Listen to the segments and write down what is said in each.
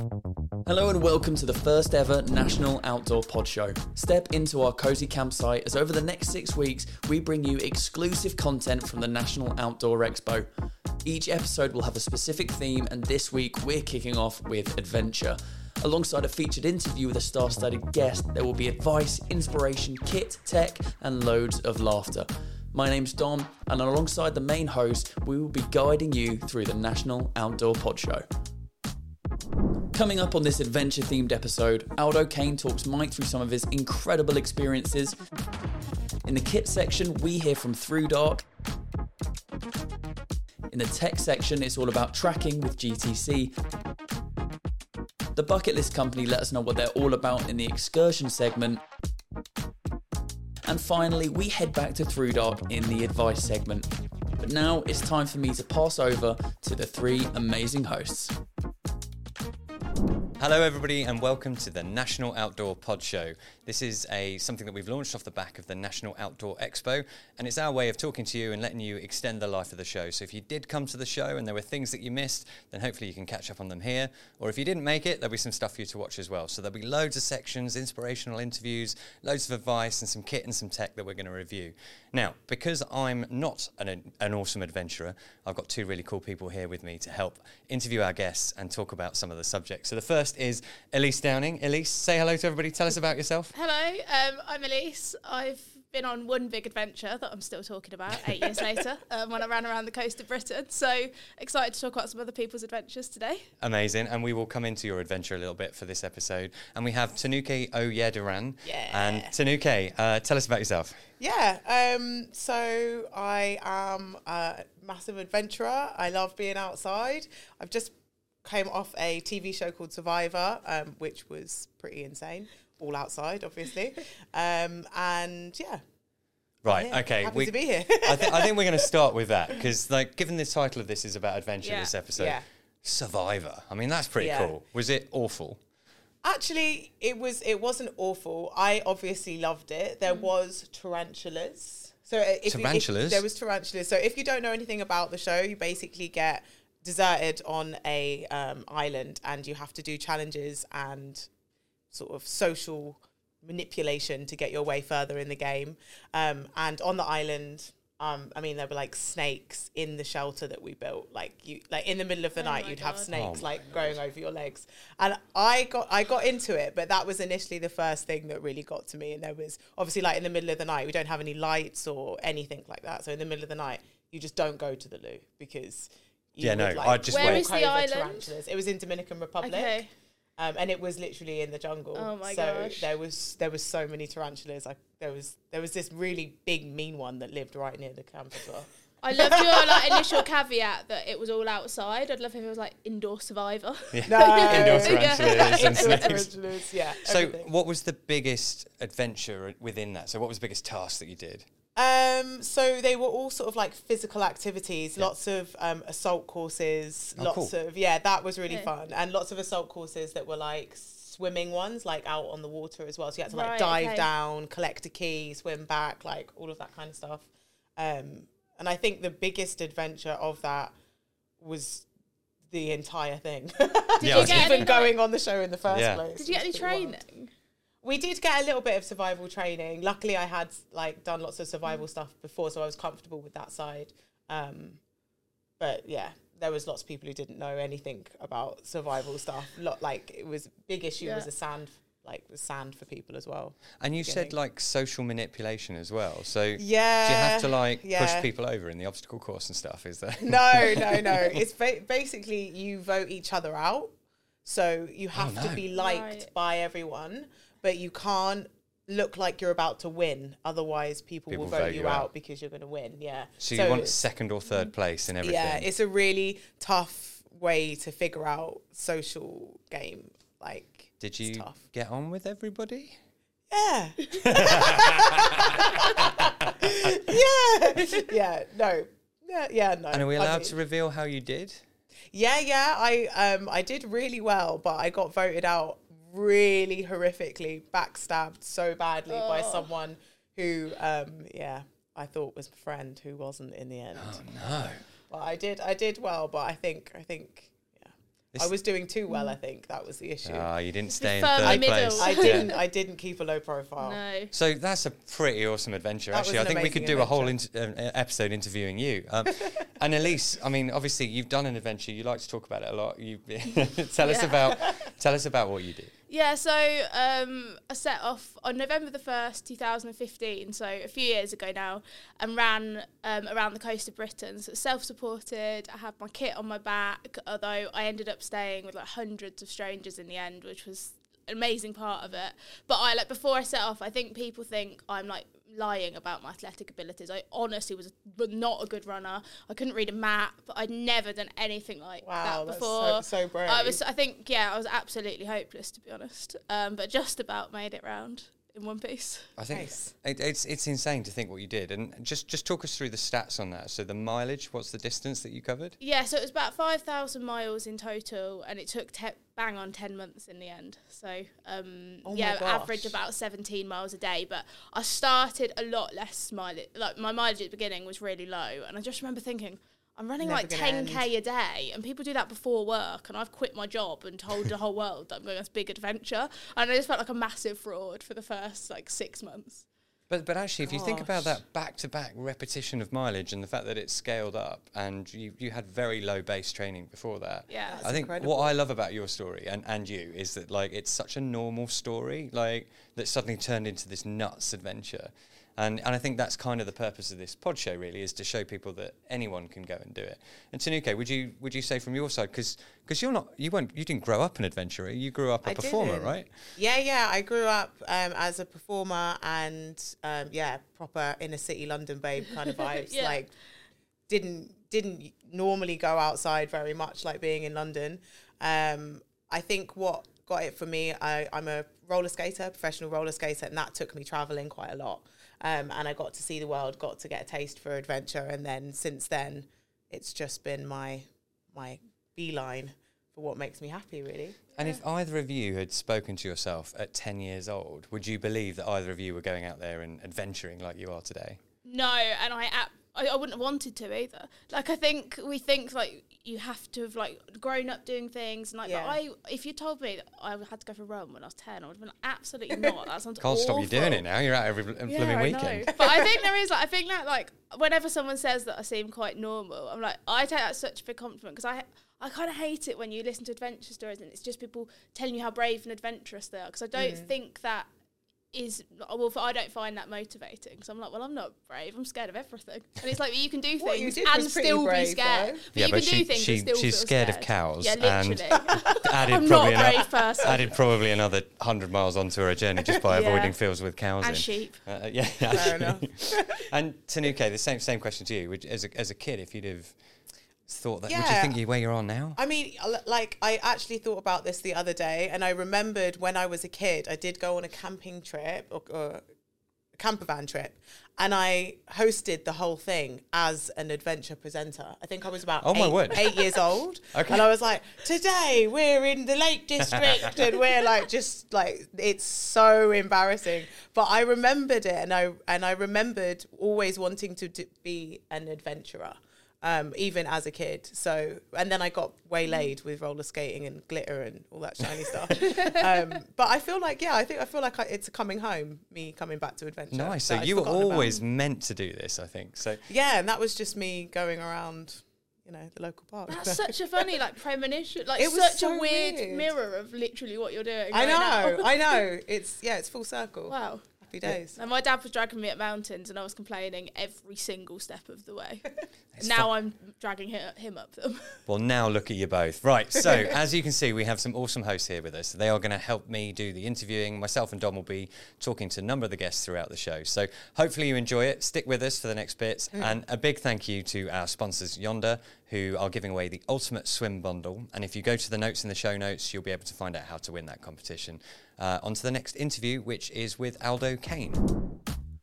Hello and welcome to the first ever National Outdoor Pod Show. Step into our cozy campsite as over the next 6 weeks we bring you exclusive content from the National Outdoor Expo. Each episode will have a specific theme, and this week we're kicking off with adventure. Alongside a featured interview with a star-studded guest, there will be advice, inspiration, kit, tech and loads of laughter. My name's Dom, and alongside the main host, we will be guiding you through the National Outdoor Pod Show. Coming up on this adventure-themed episode, Aldo Kane talks Mike through some of his incredible experiences. In the kit section, we hear from Through Dark. In the tech section, it's all about tracking with GTC. The Bucket List Company let us know what they're all about in the excursion segment. And finally, we head back to Through Dark in the advice segment. But now it's time for me to pass over to the three amazing hosts. Hello everybody and welcome to the National Outdoor Pod Show. This is something that we've launched off the back of the National Outdoor Expo, and it's our way of talking to you and letting you extend the life of the show. So if you did come to the show and there were things that you missed, then hopefully you can catch up on them here. Or if you didn't make it, there'll be some stuff for you to watch as well. So there'll be loads of sections, inspirational interviews, loads of advice and some kit and some tech that we're going to review. Now, because I'm not an awesome adventurer, I've got two really cool people here with me to help interview our guests and talk about some of the subjects. So the first is Elise Downing. Elise, say hello to everybody. Tell us about yourself. Hello, I'm Elise. I've been on one big adventure that I'm still talking about 8 years later when I ran around the coast of Britain. So excited to talk about some other people's adventures today. Amazing. And we will come into your adventure a little bit for this episode. And we have Tanuke Oyediran. Yeah. And Tanuke, tell us about yourself. Yeah, so I am a massive adventurer. I love being outside. I've just came off a TV show called Survivor, which was pretty insane. All outside, obviously. And yeah. Right, yeah, okay. Happy to be here. I think we're going to start with that because, given the title of this is about adventure, this episode, Survivor. I mean, that's pretty cool. Was it awful? Actually, it wasn't awful. I obviously loved it. There was tarantulas. So there was tarantulas. So if you don't know anything about the show, you basically get deserted on a island, and you have to do challenges and sort of social manipulation to get your way further in the game. And on the island, there were snakes in the shelter that we built. In the middle of the night, you'd have snakes growing over your legs. And I got into it, but that was initially the first thing that really got to me. And there was obviously in the middle of the night, we don't have any lights or anything like that. So in the middle of the night, you just don't go to the loo because I just Where went. is the island? Tarantulas. It was in Dominican Republic. Okay. And it was literally in the jungle. Oh my gosh. There was so many tarantulas. There was this really big mean one that lived right near the camp as well. I loved your initial caveat that it was all outside. I'd love if it was indoor Survivor. Yeah. No. Indoor tarantulas and snakes. Tarantulas, yeah. So everything. what was the biggest adventure within that? So what was the biggest task that you did? So they were all sort of physical activities, lots of assault courses, that was really fun. And lots of assault courses that were swimming ones, out on the water as well. So you had to dive down, collect a key, swim back, all of that kind of stuff. And I think the biggest adventure of that was the entire thing. Even going on the show in the first place. Did you get any training? We did get a little bit of survival training. Luckily, I had done lots of survival stuff before, so I was comfortable with that side. But yeah, there was lots of people who didn't know anything about survival stuff. It was big issue was the sand, sand for people as well. And you said social manipulation as well. So do you yeah, have to push people over in the obstacle course and stuff? Is there? No. It's basically you vote each other out, so you have to be liked by everyone. But you can't look like you're about to win. Otherwise, people will vote you out because you're going to win. Yeah. So you want second or third place in everything. Yeah, it's a really tough way to figure out social game. Did you get on with everybody? Yeah. No. And are we allowed to reveal how you did? Yeah. I did really well, but I got voted out really horrifically, backstabbed so badly by someone who I thought was a friend who wasn't in the end. Oh no. Well, I did well, but I think I was doing too well, I think. That was the issue. You didn't stay in third place. I didn't keep a low profile. No. So that's a pretty awesome adventure, actually. I think we could do a whole episode interviewing you. And Elise, I mean, obviously, you've done an adventure. You like to talk about it a lot. Tell us about what you did. Yeah, so I set off on November the 1st, 2015, so a few years ago now, and ran around the coast of Britain. So self-supported, I had my kit on my back, although I ended up staying with like hundreds of strangers in the end, which was an amazing part of it. But before I set off, I think people think I'm like lying about my athletic abilities. I honestly was not a good runner. I couldn't read a map. I'd never done anything like that before. That's so brave. I was absolutely hopeless, to be honest. But just about made it round in one piece. I think it's insane to think what you did, and just talk us through the stats on that. So the mileage, what's the distance that you covered? Yeah, so it was about 5,000 miles in total, and it took bang on 10 months in the end. So average about 17 miles a day. But I started a lot less mileage. Like my mileage at the beginning was really low, and I just remember thinking, I'm running like 10k a day, and people do that before work, and I've quit my job and told the whole world that I'm going on this big adventure, and I just felt like a massive fraud for the first 6 months. But actually, if you think about that back-to-back repetition of mileage and the fact that it's scaled up, and you had very low base training before that, I think incredible. What I love about your story and you is that it's such a normal story that suddenly turned into this nuts adventure. And I think that's kind of the purpose of this pod show, really, is to show people that anyone can go and do it. And Tanuke, would you say from your side, because you didn't grow up an adventurer, you grew up a performer, right? Yeah, I grew up as a performer and proper inner city London babe kind of vibes. Like didn't normally go outside very much, like being in London. I think what got it for me, I'm a roller skater, professional roller skater, and that took me traveling quite a lot. And I got to see the world, got to get a taste for adventure. And then since then, it's just been my beeline for what makes me happy, really. And if either of you had spoken to yourself at 10 years old, would you believe that either of you were going out there and adventuring like you are today? No, and I wouldn't have wanted to either. I think we think you have to have grown up doing things, and if you told me that I had to go for a run when I was 10, I would have been absolutely not. That sounds Can't awful. Stop you doing it now. You're out every blooming weekend. But I think there is I think that whenever someone says that I seem quite normal, I'm I take that as such a big compliment, because I kind of hate it when you listen to adventure stories and it's just people telling you how brave and adventurous they are, because I don't think that I don't find that motivating. So I'm I'm not brave. I'm scared of everything. And it's you can do things and still be scared. But you can do things and still she's scared of cows. Yeah, literally. And I'm not a brave person. Added probably another 100 miles onto her journey just by avoiding fields with cows and sheep. Fair enough. And Tanuke, the same question to you. As a kid, if you'd have thought that, would you think where you're on now? I mean, I actually thought about this the other day, and I remembered when I was a kid, I did go on a camping trip or a camper van trip, and I hosted the whole thing as an adventure presenter. I think I was about 8 years old. Okay. And I was today we're in the Lake District and we're it's so embarrassing. But I remembered it, and I remembered always wanting to be an adventurer. Even as a kid. So, and then I got waylaid with roller skating and glitter and all that shiny stuff. But I feel it's a coming home, me coming back to adventure. Nice. So you were always meant to do this, I think. So yeah, and that was just me going around, the local park. That's such a funny premonition. It was such a weird mirror of literally what you're doing. I know. It's full circle. Wow. Days. And my dad was dragging me up mountains, and I was complaining every single step of the way. Now I'm dragging him up them. Well, now look at you both. Right, so as you can see, we have some awesome hosts here with us. They are going to help me do the interviewing. Myself and Dom will be talking to a number of the guests throughout the show. So hopefully you enjoy it. Stick with us for the next bits. And a big thank you to our sponsors, Yonder, who are giving away the Ultimate Swim Bundle. And if you go to the notes in the show notes, you'll be able to find out how to win that competition. On to the next interview, which is with Aldo Kane.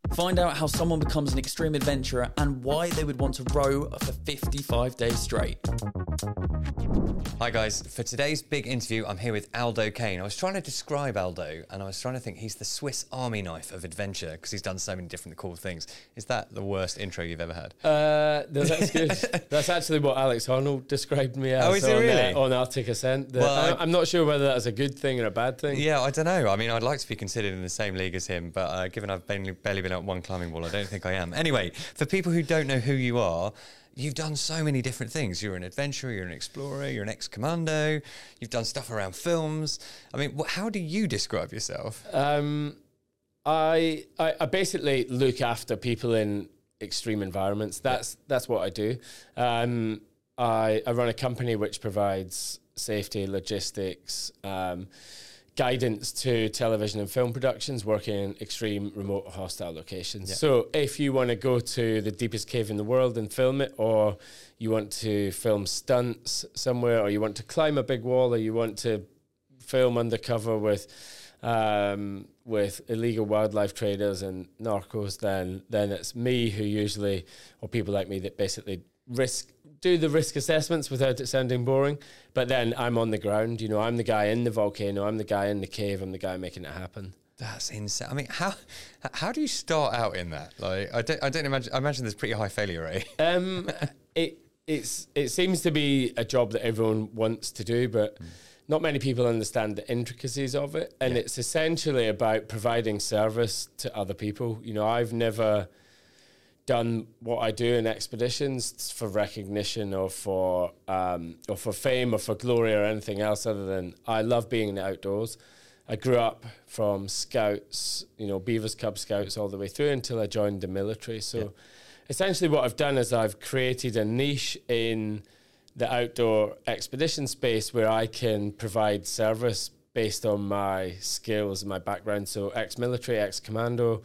Find out how someone becomes an extreme adventurer and why they would want to row for 55 days straight. Hi guys, for today's big interview I'm here with Aldo Kane. I was trying to describe Aldo and I was trying to think he's the Swiss Army knife of adventure because he's done so many different cool things. Is that the worst intro you've ever had? No, that's good. That's actually what Alex Honnold described me as. Oh, is it really? On Arctic Ascent. Well, I'm not sure whether that's a good thing or a bad thing. Yeah, I don't know. I mean, I'd like to be considered in the same league as him, but given I've barely been up one climbing wall, I don't think I am. Anyway, for people who don't know who you are, you've done so many different things. You're an adventurer, you're an explorer, you're an ex-commando, you've done stuff around films. I mean, how do you describe yourself? I basically look after people in extreme environments. That's what I do. I run a company which provides safety, logistics, guidance to television and film productions working in extreme, remote, hostile locations. Yeah. So if you want to go to the deepest cave in the world and film it, or you want to film stunts somewhere, or you want to climb a big wall, or you want to film undercover with illegal wildlife traders and narcos, then it's me who usually, or people like me that basically do the risk assessments without it sounding boring, but then I'm on the ground. You know, I'm the guy in the volcano, I'm the guy in the cave, I'm the guy making it happen. That's insane. I mean, how do you start out in that? Like, I don't imagine. I imagine there's pretty high failure rate. It seems to be a job that everyone wants to do, but not many people understand the intricacies of it. And it's essentially about providing service to other people. You know, I've never done what I do in expeditions for recognition or for fame or for glory or anything else other than I love being in the outdoors. I grew up from scouts, you know, Beavers Cub Scouts all the way through until I joined the military. So essentially what I've done is I've created a niche in the outdoor expedition space where I can provide service based on my skills and my background. So ex-military, ex-commando,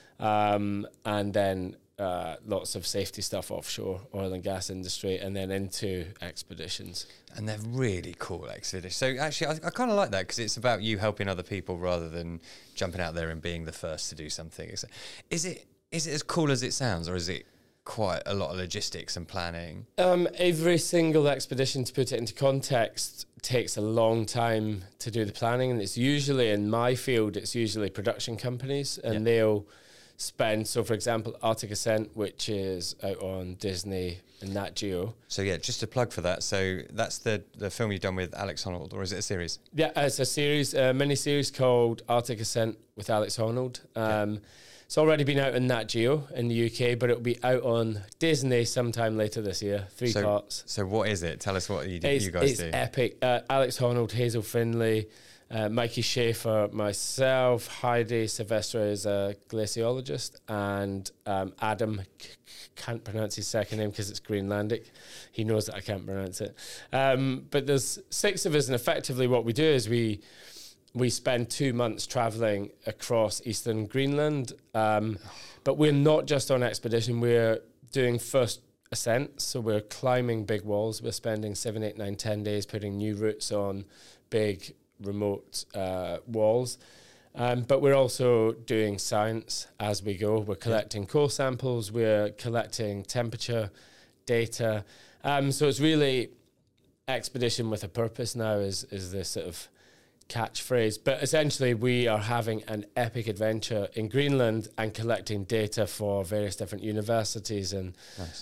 and then lots of safety stuff offshore, oil and gas industry, and then into expeditions. And they're really cool expeditions. So actually, I kind of like that because it's about you helping other people rather than jumping out there and being the first to do something. Is it as cool as it sounds, or is it quite a lot of logistics and planning? Every single expedition, to put it into context, takes a long time to do the planning, and it's usually, in my field, it's usually production companies, and they'll spend, so for example, Arctic Ascent, which is out on Disney and Nat Geo. So yeah, just a plug for that. So that's the film you've done with Alex Honnold, or is it a series? Yeah, it's a series, a mini-series called Arctic Ascent with Alex Honnold. It's already been out in Nat Geo in the UK, but it'll be out on Disney sometime later this year. 3 parts. So what is it? Tell us what you guys do. It's epic. Alex Honnold, Hazel Findlay, Mikey Schaefer, myself, Heidi Silvestre is a glaciologist, and Adam, can't pronounce his second name because it's Greenlandic. He knows that I can't pronounce it. But there's 6 of us, and effectively what we do is we spend 2 months traveling across eastern Greenland, but we're not just on expedition, we're doing first ascents, so we're climbing big walls. We're spending 7, 8, 9, 10 days putting new routes on big remote walls, but we're also doing science as we go. We're collecting core samples, we're collecting temperature data, so it's really expedition with a purpose now is the sort of catchphrase, but essentially we are having an epic adventure in Greenland and collecting data for various different universities and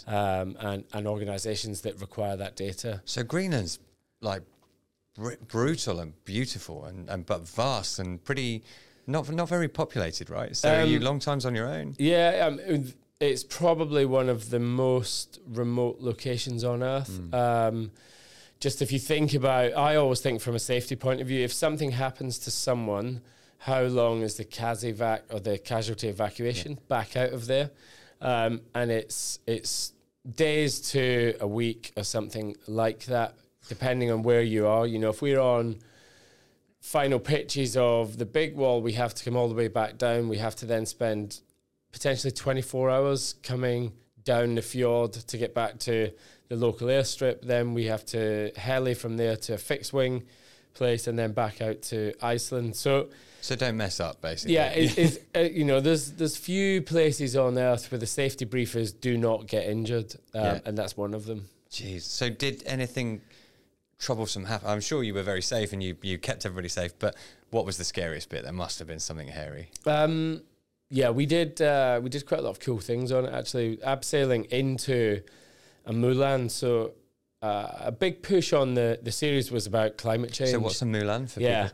and organizations that require that data. So Greenland's like brutal and beautiful and but vast and pretty not very populated, right? So are you long times on your own? Yeah, it's probably one of the most remote locations on Earth. Just if you think about, I always think from a safety point of view, if something happens to someone, how long is the CASEVAC or the casualty evacuation back out of there? And it's days to a week or something like that, depending on where you are. You know, if we're on final pitches of the big wall, we have to come all the way back down. We have to then spend potentially 24 hours coming down the fjord to get back to the local airstrip. Then we have to heli from there to a fixed wing place and then back out to Iceland. So don't mess up, basically. Yeah, there's few places on Earth where the safety brief is do not get injured, and that's one of them. Jeez. So did anything troublesome happen? I'm sure you were very safe and you kept everybody safe, but what was the scariest bit? There must have been something hairy. Yeah, we did quite a lot of cool things on it, actually. Abseiling into a Mulan, so a big push on the series was about climate change. So what's a Mulan for people?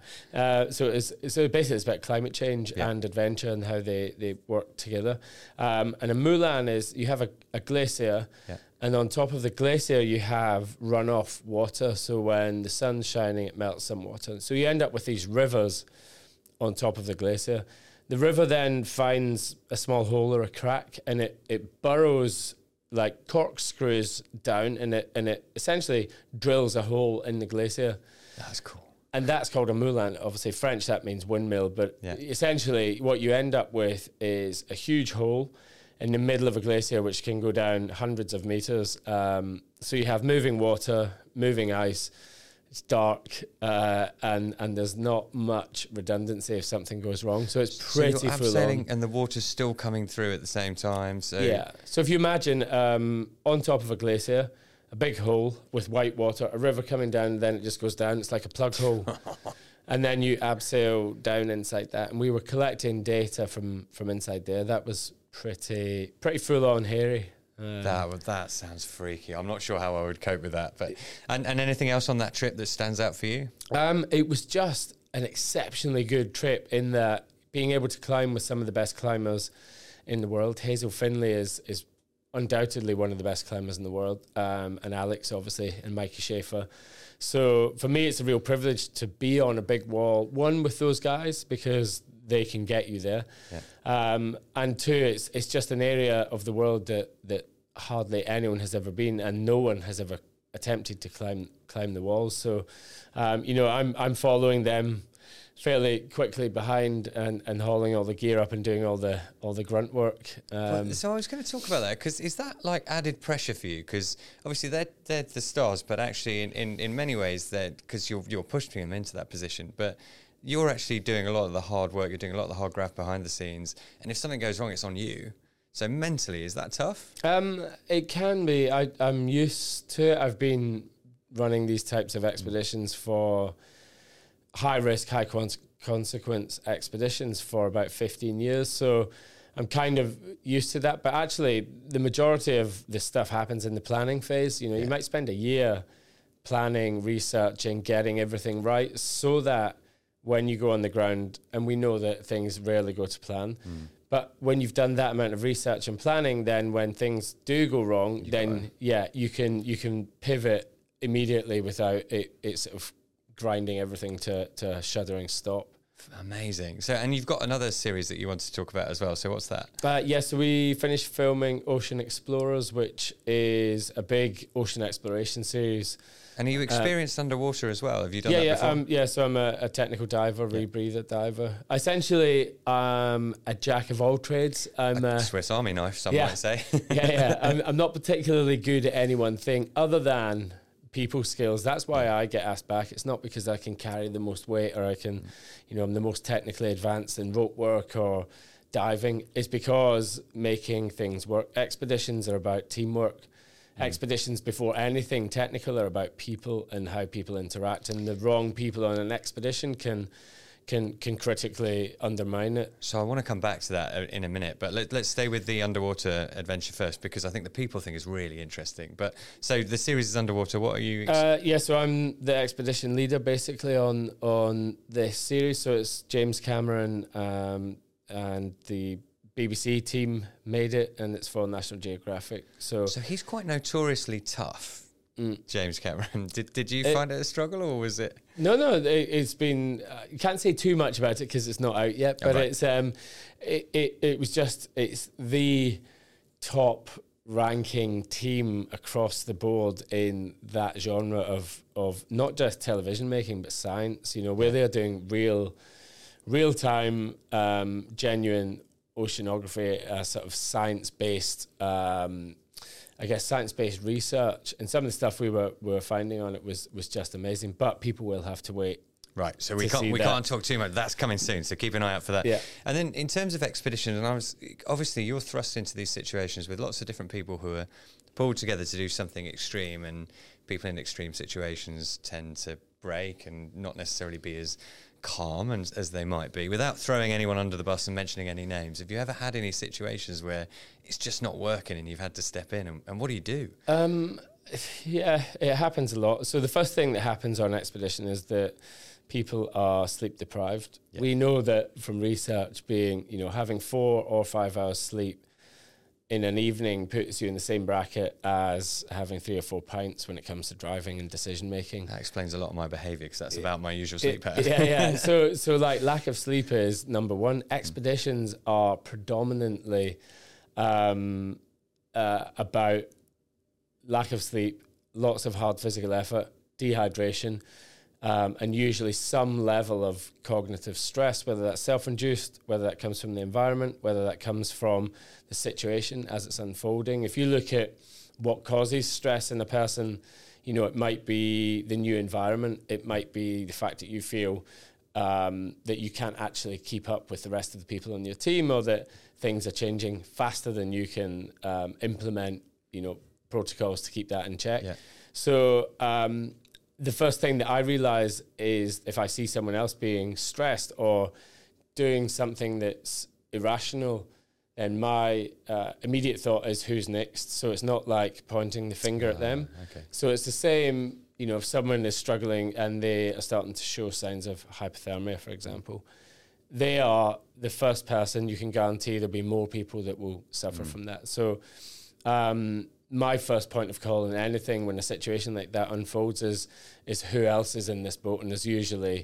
So basically it's about climate change and adventure and how they work together. And a Mulan is, you have a glacier, and on top of the glacier you have runoff water. So when the sun's shining, it melts some water. So you end up with these rivers on top of the glacier. The river then finds a small hole or a crack, and it burrows like corkscrews down, and it essentially drills a hole in the glacier. That's cool. And that's called a moulin. Obviously, French, that means windmill. But essentially, what you end up with is a huge hole in the middle of a glacier, which can go down hundreds of meters. So you have moving water, moving ice. It's dark, and there's not much redundancy if something goes wrong. So it's pretty full on. And the water's still coming through at the same time. So So if you imagine on top of a glacier, a big hole with white water, a river coming down, and then it just goes down. It's like a plug hole. And then you abseil down inside that. And we were collecting data from inside there. That was pretty full on hairy. That sounds freaky. I'm not sure how I would cope with that. But and anything else on that trip that stands out for you? It was just an exceptionally good trip in that being able to climb with some of the best climbers in the world. Hazel Findlay is undoubtedly one of the best climbers in the world, and Alex obviously, and Mikey Schaefer. So for me, it's a real privilege to be on a big wall. One, with those guys, because they can get you there. And two, it's just an area of the world that hardly anyone has ever been, and no one has ever attempted to climb the walls. So, I'm following them fairly quickly behind and hauling all the gear up and doing all the grunt work. So I was going to talk about that, because is that like added pressure for you? Because obviously they're the stars, but actually in many ways because you're pushing them into that position, but you're actually doing a lot of the hard work, you're doing a lot of the hard graft behind the scenes, and if something goes wrong, it's on you. So mentally, is that tough? It can be. I'm used to it. I've been running these types of expeditions for high-risk, high-consequence expeditions for about 15 years, so I'm kind of used to that. But actually, the majority of this stuff happens in the planning phase. You might spend a year planning, researching, getting everything right, so that when you go on the ground, and we know that things rarely go to plan, but when you've done that amount of research and planning, then when things do go wrong, you can pivot immediately without it sort of grinding everything to a shuddering stop. Amazing. So, and you've got another series that you wanted to talk about as well. So what's that? So we finished filming Ocean Explorers, which is a big ocean exploration series. And are you experienced underwater as well? Have you done that before? So I'm a technical diver, rebreather diver. Essentially, a jack of all trades. I'm a Swiss Army knife, some might say. I'm not particularly good at any one thing other than people skills. That's why I get asked back. It's not because I can carry the most weight or I can, I'm the most technically advanced in rope work or diving. It's because making things work. Expeditions are about teamwork. Expeditions, before anything technical, are about people and how people interact, and the wrong people on an expedition can critically undermine it. So I want to come back to that in a minute, but let's stay with the underwater adventure first, because I think the people thing is really interesting. But so the series is underwater. What are you? So I'm the expedition leader basically on this series. So it's James Cameron and the BBC team made it, and it's for National Geographic. So he's quite notoriously tough, James Cameron. Did you find it a struggle, or was it? No, it's been. You can't say too much about it because it's not out yet. But it's it's the top ranking team across the board in that genre of not just television making but science. Where they're doing real time, genuine oceanography, sort of science-based, science-based research, and some of the stuff we were finding on it was just amazing. But people will have to wait Right, so we can't talk too much. That's coming soon, so keep an eye out for that. Yeah. And then in terms of expedition, and obviously you're thrust into these situations with lots of different people who are pulled together to do something extreme, and people in extreme situations tend to break and not necessarily be as calm as they might be. Without throwing anyone under the bus and mentioning any names, have you ever had any situations where it's just not working and you've had to step in, and what do you do? Yeah, it happens a lot. So the first thing that happens on expedition is that people are sleep deprived. Yep. We know that from research, having 4 or 5 hours sleep in an evening puts you in the same bracket as having 3 or 4 pints when it comes to driving and decision making. That explains a lot of my behaviour, because that's about my usual sleep pattern. Yeah. So like lack of sleep is number one. Expeditions are predominantly about lack of sleep, lots of hard physical effort, dehydration, and usually some level of cognitive stress, whether that's self-induced, whether that comes from the environment, whether that comes from the situation as it's unfolding. If you look at what causes stress in a person, it might be the new environment. It might be the fact that you feel that you can't actually keep up with the rest of the people on your team, or that things are changing faster than you can implement, protocols to keep that in check. Yeah. So the first thing that I realize is if I see someone else being stressed or doing something that's irrational, then my immediate thought is who's next. So it's not like pointing the finger at them. Okay. So it's the same, if someone is struggling and they are starting to show signs of hypothermia, for example, they are the first person. You can guarantee there'll be more people that will suffer from that. So my first point of call in anything when a situation like that unfolds is who else is in this boat, and there's usually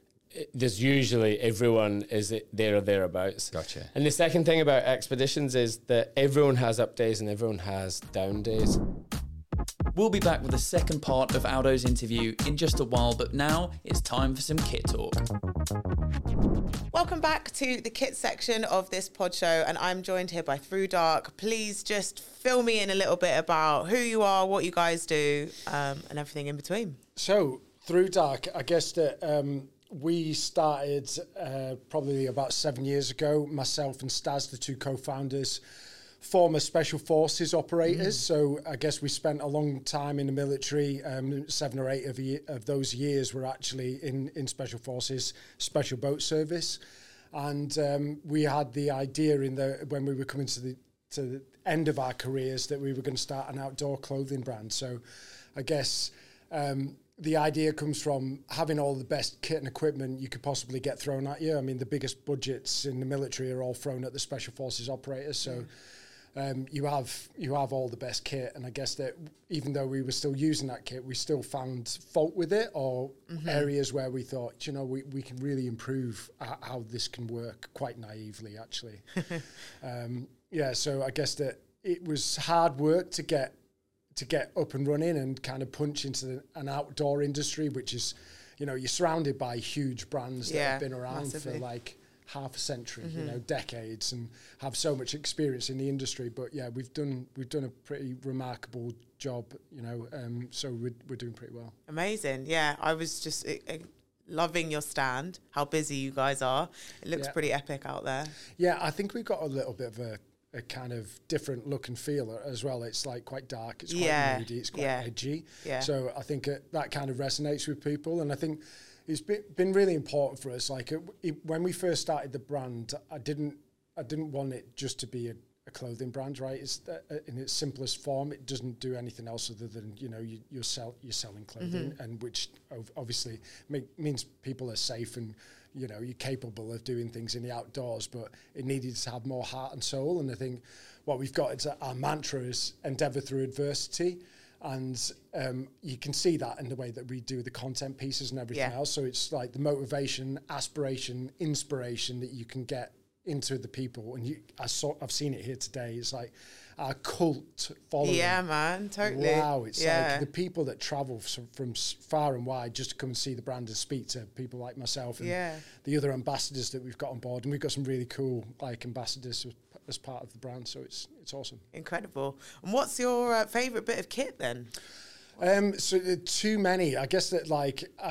everyone is there or thereabouts. Gotcha. And the second thing about expeditions is that everyone has up days and everyone has down days. We'll be back with the second part of Aldo's interview in just a while, but now it's time for some kit talk. Welcome back to the kit section of this pod show, and I'm joined here by Through Dark. Please just fill me in a little bit about who you are, what you guys do, and everything in between. So, Through Dark, I guess that we started probably about 7 years ago. Myself and Staz, the two co-founders, former Special Forces operators. So I guess we spent a long time in the military. 7 or 8 of those years were actually in Special Forces, Special Boat Service. And we had the idea when we were coming to the end of our careers that we were going to start an outdoor clothing brand. So I guess the idea comes from having all the best kit and equipment you could possibly get thrown at you. I mean, the biggest budgets in the military are all thrown at the Special Forces operators. So you have all the best kit, and I guess that even though we were still using that kit, we still found fault with it, or areas where we thought, we can really improve how this can work, quite naively, actually. So I guess that it was hard work to get up and running and kind of punch into an outdoor industry, which is, you're surrounded by huge brands that have been around massively. For like half a century, decades, and have so much experience in the industry. But yeah, we've done a pretty remarkable job, so we're doing pretty well. Amazing. Yeah, I was just loving your stand, how busy you guys are. It looks pretty epic out there. Yeah, I think we've got a little bit of a kind of different look and feel as well. It's like quite dark, it's quite moody, it's quite edgy. Yeah. So I think that kind of resonates with people, and I think it's been really important for us. Like when we first started the brand, I didn't want it just to be a clothing brand, right? It's in its simplest form. It doesn't do anything else other than you're selling clothing, and which obviously means people are safe and you're capable of doing things in the outdoors. But it needed to have more heart and soul. And I think what we've got is our mantra is endeavour through adversity. And you can see that in the way that we do the content pieces and everything else. So it's like the motivation, aspiration, inspiration that you can get into the people. And I've seen it here today. It's like our cult following. Yeah, man, totally. Wow, it's like the people that travel from far and wide just to come and see the brand and speak to people like myself and the other ambassadors that we've got on board. And we've got some really cool ambassadors as part of the brand, so it's awesome. Incredible. And what's your favourite bit of kit then? So too many. I guess that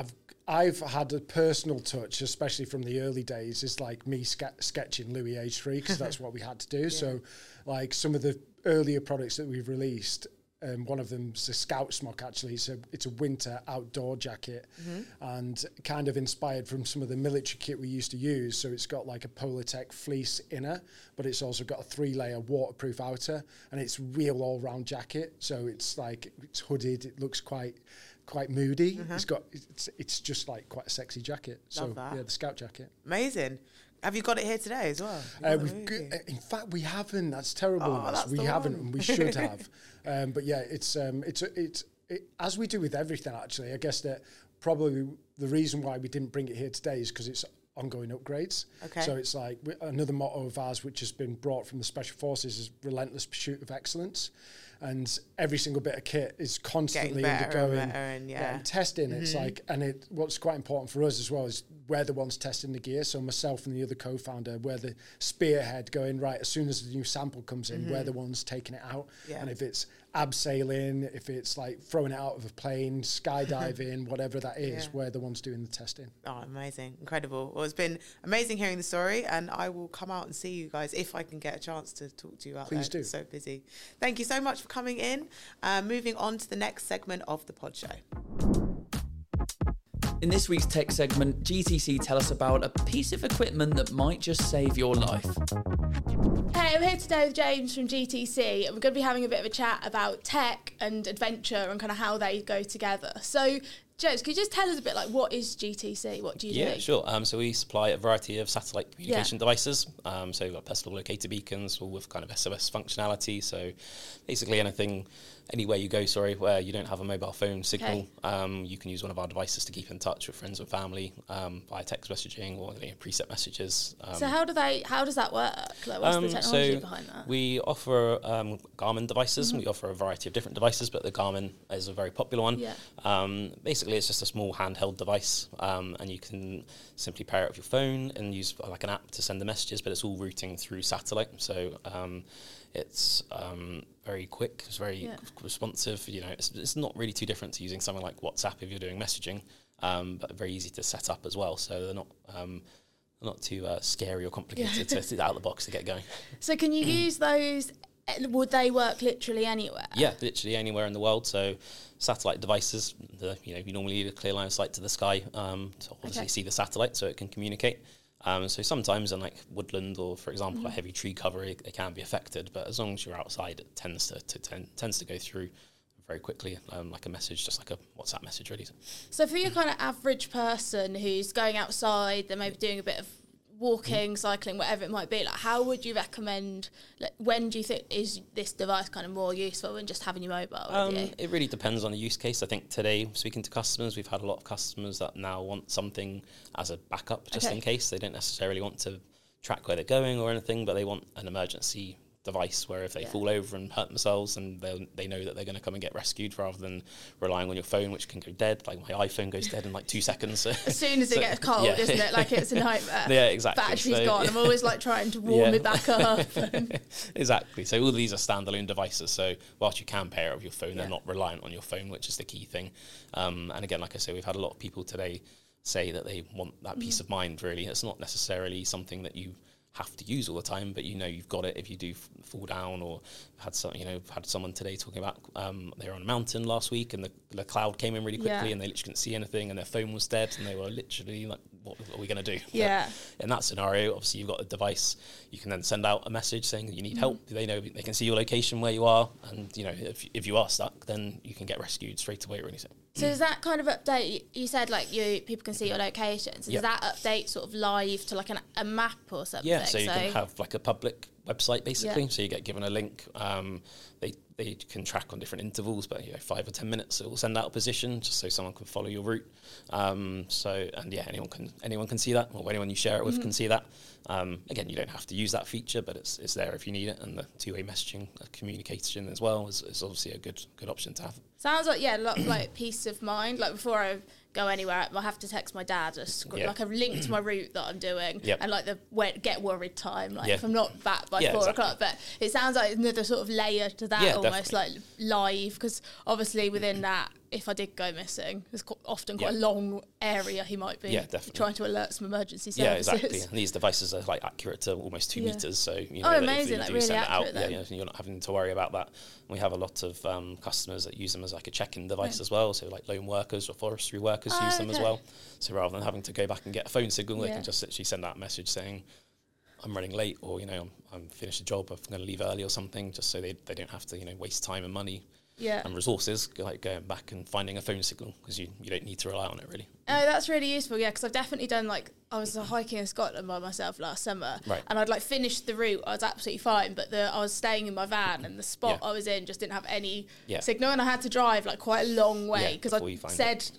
I've had a personal touch, especially from the early days, is like me sketching Louis H3 because that's what we had to do. Yeah. So like some of the earlier products that we've released, one of them's a Scout Smock, actually. It's a winter outdoor jacket and kind of inspired from some of the military kit we used to use. So it's got like a Polartec fleece inner, but it's also got a 3-layer waterproof outer, and it's real all-round jacket. So it's like, it's hooded, it looks quite moody. It's just like quite a sexy jacket. Love that. Yeah, the Scout jacket. Amazing. Have you got it here today as well? In fact, we haven't. That's terrible. We haven't, and we should have. But yeah, it's as we do with everything. Actually, I guess that probably the reason why we didn't bring it here today is because it's ongoing upgrades. Okay. So it's like another motto of ours, which has been brought from the Special Forces, is relentless pursuit of excellence. And every single bit of kit is constantly undergoing and testing. It's like, and what's quite important for us as well is we're the ones testing the gear. So myself and the other co-founder, we're the spearhead going, right, as soon as the new sample comes in, we're the ones taking it out. Yeah. And if it's abseiling, if it's like throwing it out of a plane, skydiving, whatever that is, we're the ones doing the testing. Oh, amazing. Incredible. Well, it's been amazing hearing the story, and I will come out and see you guys if I can get a chance to talk to you out there. Please do. It's so busy. Thank you so much for coming in. Moving on to the next segment of the pod show. In this week's tech segment, GTC tell us about a piece of equipment that might just save your life. Hey, I'm here today with James from GTC, and we're going to be having a bit of a chat about tech and adventure and kind of how they go together. So, James, could you just tell us a bit, like, what is GTC? What do you do? Yeah, sure. So we supply a variety of satellite communication devices. So we've got personal locator beacons, all with kind of SOS functionality. So basically anything, anywhere you go, where you don't have a mobile phone signal, you can use one of our devices to keep in touch with friends and family via text messaging or preset messages. So how does that work? Like, what's the technology behind that? We offer Garmin devices, and we offer a variety of different devices, but the Garmin is a very popular one. Yeah. Basically, it's just a small handheld device, and you can simply pair it with your phone and use like an app to send the messages, but it's all routing through satellite. So it's very quick, it's very responsive. It's not really too different to using something like WhatsApp if you're doing messaging, but very easy to set up as well. So they're not too scary or complicated to get out of the box to get going. So can you use those? Would they work literally anywhere? Yeah, literally anywhere in the world. So satellite devices, you normally need a clear line of sight to the sky to obviously see the satellite so it can communicate. So sometimes in like woodland or, for example, a heavy tree cover, it can be affected. But as long as you're outside, it tends to go through very quickly, like a message, just like a WhatsApp message, really. So for your kind of average person who's going outside, they're maybe doing a bit of walking, cycling, whatever it might be, like how would you recommend, like, when do you think is this device kind of more useful than just having your mobile with you? It really depends on the use case. I think today, speaking to customers, we've had a lot of customers that now want something as a backup just in case. They don't necessarily want to track where they're going or anything, but they want an emergency device where if they fall over and hurt themselves, and they know that they're going to come and get rescued rather than relying on your phone, which can go dead. Like my iPhone goes dead in like 2 seconds. As soon as it gets cold, isn't it? Like it's a nightmare. Yeah, exactly. Battery's gone. I'm always like trying to warm it back up. Exactly. So all of these are standalone devices. So whilst you can pair it with your phone, they're not reliant on your phone, which is the key thing. And again, like I say, we've had a lot of people today say that they want that peace of mind, really. It's not necessarily something that you have to use all the time, but you've got it if you do fall down. Or had someone today talking about they were on a mountain last week and the cloud came in really quickly and they literally couldn't see anything and their phone was dead and they were literally like, what are we going to do? But in that scenario, obviously you've got a device, you can then send out a message saying that you need help. They know, they can see your location where you are, and if you are stuck, then you can get rescued straight away, really. So does that kind of update, you said like people can see your location, so does that update sort of live to like a map or something? Yeah, so you can have like a public website basically, so you get given a link. They can track on different intervals, but 5 or 10 minutes it will send out a position just so someone can follow your route. Anyone can see that, or anyone you share it with can see that. Again, you don't have to use that feature, but it's there if you need it, and the two-way messaging communication as well is obviously a good option to have. Sounds like a lot like peace of mind. Like before I go anywhere, I have to text my dad like a link to my route that I'm doing, and like the get worried time, like if I'm not back by 4 o'clock. But it sounds like another sort of layer to that, almost definitely. Like live, because obviously within that if I did go missing, there's often quite a long area he might be trying to alert some emergency services. Yeah, exactly. And these devices are like accurate to almost 2 meters, so you know amazing! If you really send accurate. it out, you're not having to worry about that. We have a lot of customers that use them as like a check-in device as well. So like lone workers or forestry workers use them as well. So rather than having to go back and get a phone signal, they can just literally send out a message saying, I'm running late, or, you know, I'm finished a job, I'm going to leave early or something, just so they don't have to, you know, waste time and money and resources, like going back and finding a phone signal, because you don't need to rely on it, really. Oh, that's really useful, because I've definitely done, like, I was hiking in Scotland by myself last summer, and I'd, like, finished the route, I was absolutely fine, but I was staying in my van, and the spot I was in just didn't have any signal, and I had to drive, like, quite a long way, because I said,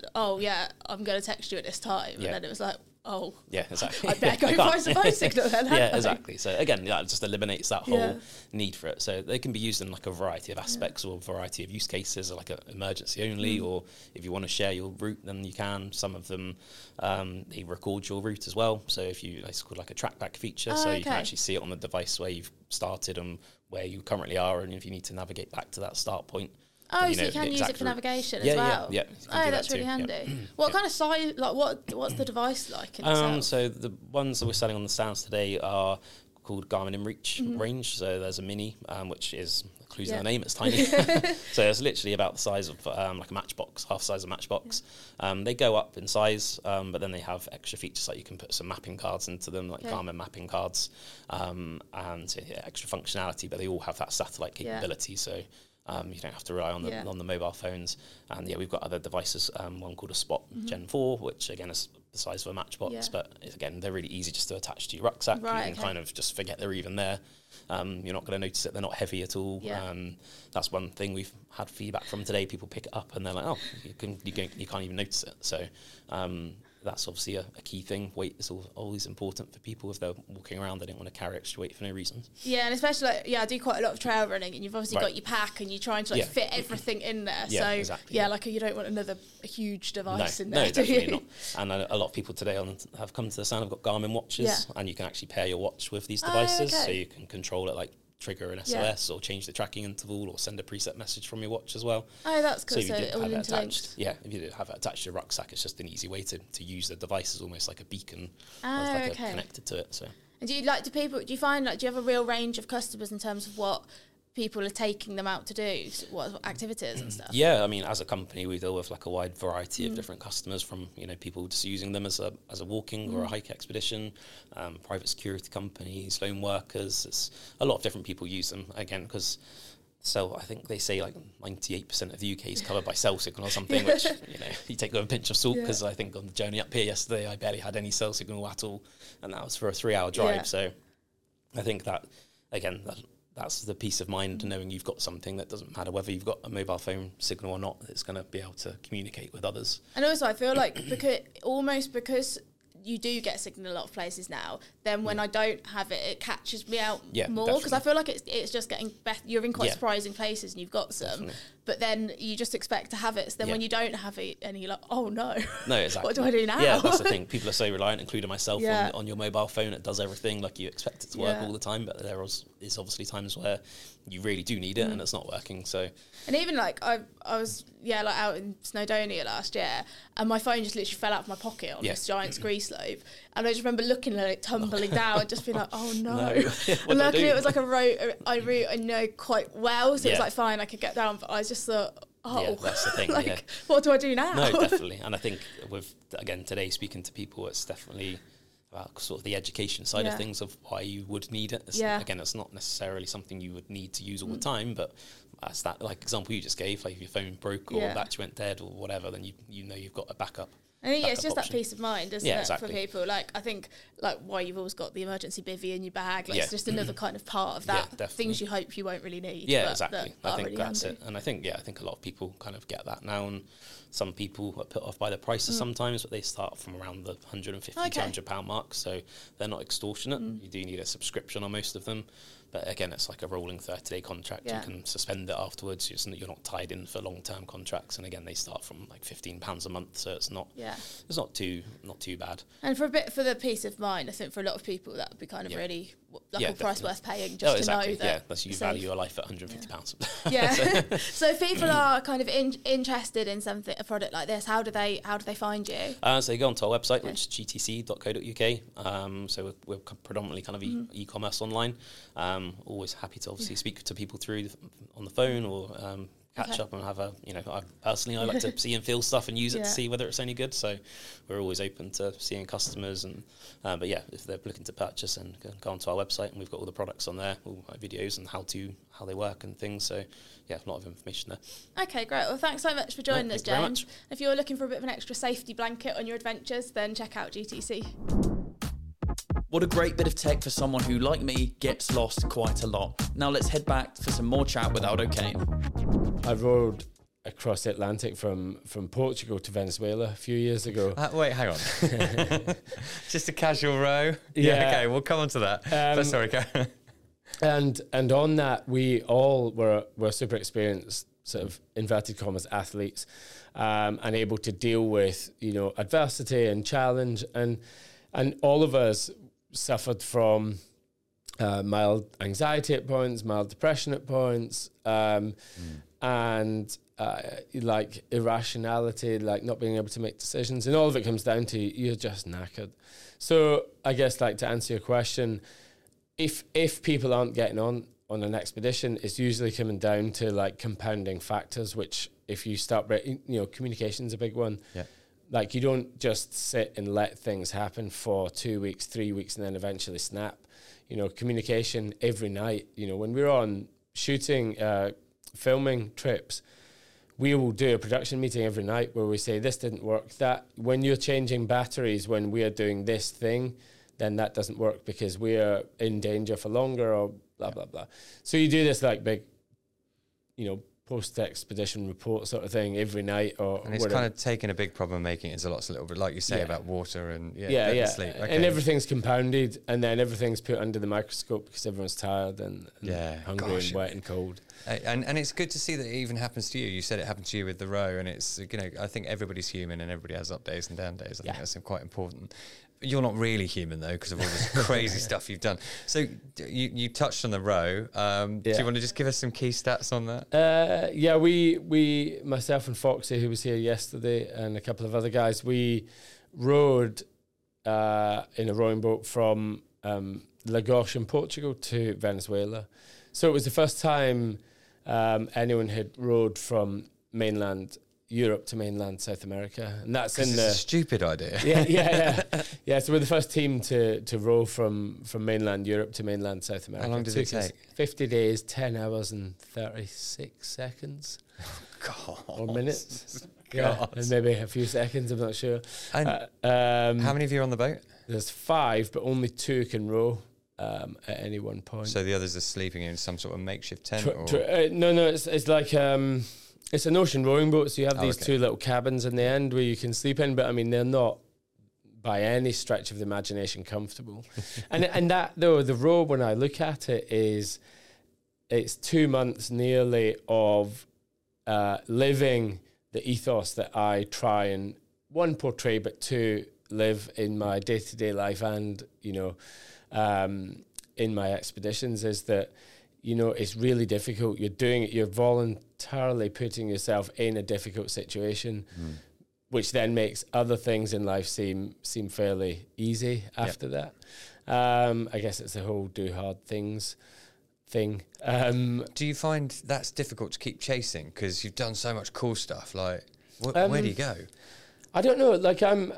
I'm going to text you at this time, and then it was like, yeah, exactly. I better go find some phone signal then. Yeah, exactly. So again, that just eliminates that whole need for it. So they can be used in like a variety of aspects or a variety of use cases, or like an emergency only, or if you want to share your route, then you can. Some of them, they record your route as well. So if it's called like a track back feature, so you can actually see it on the device where you've started and where you currently are, and if you need to navigate back to that start point. So you can use it for navigation as well? Yeah. That's really handy. What kind of size, like what's the device like in itself? So the ones that we're selling on the stands today are called Garmin InReach range. So there's a mini, which is, clues in the name, it's tiny. So it's literally about the size of like a Matchbox, half size of Matchbox. They go up in size, but then they have extra features, like you can put some mapping cards into them, like Garmin mapping cards, and extra functionality, but they all have that satellite capability. So you don't have to rely on the mobile phones. And we've got other devices, one called a Spot Gen 4, which again is the size of a Matchbox, but again, they're really easy just to attach to your rucksack. You can kind of just forget they're even there. You're not going to notice it. They're not heavy at all. That's one thing we've had feedback from today. People pick it up and they're like, you can't even notice it. So that's obviously a key thing. Weight is always important for people. If they're walking around, they don't want to carry extra weight for no reason. Yeah, and especially I do quite a lot of trail running, and you've obviously got your pack, and you're trying to fit everything in there. You don't want another huge device in there. No, definitely not. And a lot of people today have come to the stand, have got Garmin watches, and you can actually pair your watch with these devices, so you can control it, like trigger an SOS or change the tracking interval or send a preset message from your watch as well. Oh, that's cool. So if you did have it attached, if you did have it attached to your rucksack, it's just an easy way to use the device as almost like a beacon, connected to it. So. And do you find, do you have a real range of customers in terms of what people are taking them out to do, what activities and stuff? Yeah, I mean, as a company, we deal with like a wide variety of different customers, from people just using them as a walking or a hike expedition, private security companies, lone workers. It's a lot of different people use them, again, because I think they say like 98% of the UK is covered by cell signal or something, which you take with a pinch of salt, because I think on the journey up here yesterday I barely had any cell signal at all, and that was for a 3-hour drive. So I think that, again, that's the peace of mind, knowing you've got something that doesn't matter whether you've got a mobile phone signal or not, it's going to be able to communicate with others. And also I feel like because you do get signal in a lot of places now, then when I don't have it, it catches me out more, because I feel like it's just getting better. You're in quite surprising places and you've got some, but then you just expect to have it. So then when you don't have it, and you're like, oh no, exactly. What do I do now? Yeah, that's the thing. People are so reliant, including myself, on your mobile phone. It does everything. Like, you expect it to work all the time, but there is obviously times where you really do need it and it's not working. So, and even like I was out in Snowdonia last year, and my phone just literally fell out of my pocket on this giant scree slope, and I just remember looking at it tumbling down and just being like, oh no. And luckily it was like a route I know quite well, so it was like fine, I could get down, but I just thought, that's the thing. What do I do now? No, definitely. And I think with, again, today speaking to people, it's definitely about sort of the education side of things, of why you would need it. Again, it's not necessarily something you would need to use all the time, but as that like example you just gave, like if your phone broke or battery went dead or whatever, then you've got a backup. I think it's just option. That peace of mind, isn't it, for people? Like, I think, like, why you've always got the emergency bivvy in your bag. Like, it's just another kind of part of that. Things you hope you won't really need. Yeah, exactly. I think really that's handy. It. And I think a lot of people kind of get that now. And some people are put off by the prices sometimes, but they start from around the £150 to £200 mark. So they're not extortionate. You do need a subscription on most of them. But again, it's like a rolling 30-day contract. You can suspend it afterwards. You're not tied in for long-term contracts. And again, they start from like £15 a month, so it's not too bad. And for the peace of mind, I think for a lot of people that would be kind of really a price worth paying just to know that. Yeah, that's you value your life at £150. Yeah. So if people are kind of interested in a product like this, how do they find you? So you go onto our website, which is gtc.co.uk. So we're predominantly kind of e-commerce online. Always happy to obviously speak to people on the phone or catch up and have I like to see and feel stuff and use it to see whether it's any good. So we're always open to seeing customers and but yeah, if they're looking to purchase, and go onto our website, and we've got all the products on there, all my videos and how they work and things. So yeah, a lot of information there. Okay, great. Well, thanks so much for joining us, James. If you're looking for a bit of an extra safety blanket on your adventures, then check out GTC. What a great bit of tech for someone who, like me, gets lost quite a lot. Now let's head back for some more chat with Aldo Kane. I rode across the Atlantic from Portugal to Venezuela a few years ago. Wait, hang on. Just a casual row? Yeah, okay, we'll come on to that. But sorry, go. And on that, we all were super experienced, sort of inverted commas, athletes, and able to deal with, adversity and challenge. And all of us suffered from mild anxiety at points, mild depression at points, and like irrationality, like not being able to make decisions. And all of it comes down to you're just knackered. So I guess, like, to answer your question, if people aren't getting on an expedition, it's usually coming down to like compounding factors, which if you start, communication's a big one. Yeah. Like, you don't just sit and let things happen for 2 weeks, 3 weeks, and then eventually snap. Communication every night. When we're on shooting, filming trips, we will do a production meeting every night where we say, this didn't work. That when you're changing batteries, when we are doing this thing, then that doesn't work because we are in danger for longer, or blah, blah, blah. So you do this like big, post-expedition report sort of thing every night, and it's kind of taking a big problem and making it into lots of little, like you say, about water and sleep. Okay. And everything's compounded, and then everything's put under the microscope because everyone's tired and hungry and wet and cold. And it's good to see that it even happens to you. You said it happened to you with the row, and it's, I think everybody's human and everybody has up days and down days. I think that's quite important. You're not really human, though, because of all this crazy stuff you've done. So you touched on the row. Do you want to just give us some key stats on that? We myself and Foxy, who was here yesterday, and a couple of other guys, we rowed in a rowing boat from Lagos in Portugal to Venezuela. So it was the first time anyone had rowed from mainland Europe to mainland South America, and that's in the a stupid idea. Yeah. So we're the first team to row from mainland Europe to mainland South America. How long did it take? 50 days, 10 hours and 36 seconds. God. Or minutes. Yeah, and maybe a few seconds, I'm not sure. And how many of you are on the boat? There's 5, but only 2 can row at any one point. So the others are sleeping in some sort of makeshift tent? No, it's like... it's an ocean rowing boat, so you have these 2 little cabins in the end where you can sleep in, but I mean, they're not by any stretch of the imagination comfortable. and that, though, the row, when I look at it, it's 2 months nearly of living the ethos that I try and, 1, portray, but 2, live in my day-to-day life and, in my expeditions, is that, it's really difficult. You're doing it, you're voluntarily putting yourself in a difficult situation, which then makes other things in life seem fairly easy after that. I guess it's the whole do hard things thing. Do you find that's difficult to keep chasing because you've done so much cool stuff? Like, where do you go? I don't know. Like, I'm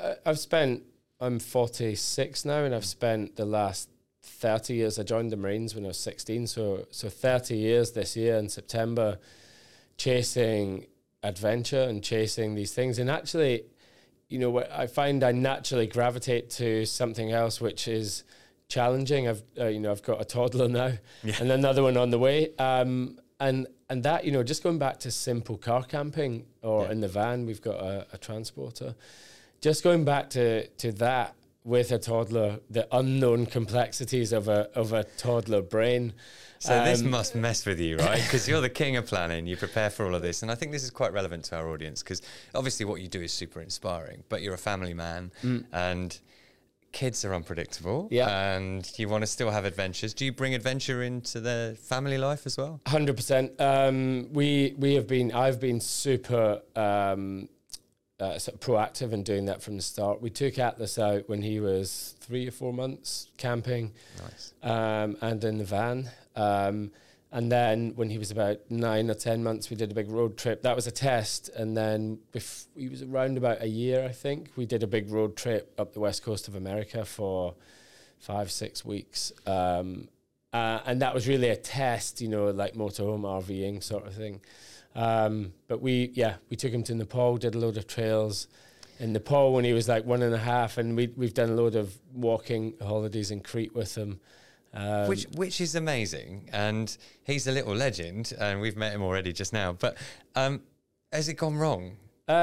46 now, and I've spent the last 30 years. I joined the Marines when I was 16, so 30 years this year in September, chasing adventure and chasing these things. And actually, I find I naturally gravitate to something else which is challenging. I've got a toddler now and another one on the way. And that, just going back to simple car camping or in the van, we've got a transporter. Just going back to that with a toddler, the unknown complexities of a toddler brain. So this must mess with you, right? Because you're the king of planning. You prepare for all of this. And I think this is quite relevant to our audience because obviously what you do is super inspiring, but you're a family man and kids are unpredictable, Yeah. and you want to still have adventures. Do you bring adventure into the family life as well? 100%. I've been super sort of proactive in doing that from the start. We took Atlas out when he was 3 or 4 months camping. Nice. And in the van. And then when he was about 9 or 10 months, we did a big road trip. That was a test. And then he was around about a year, I think. We did a big road trip up the west coast of America for 5-6 weeks. And that was really a test, like motorhome RVing sort of thing. But we took him to Nepal, did a load of trails in Nepal when he was like 1.5. And we've done a load of walking holidays in Crete with him. Which is amazing, and he's a little legend, and we've met him already just now. But has it gone wrong?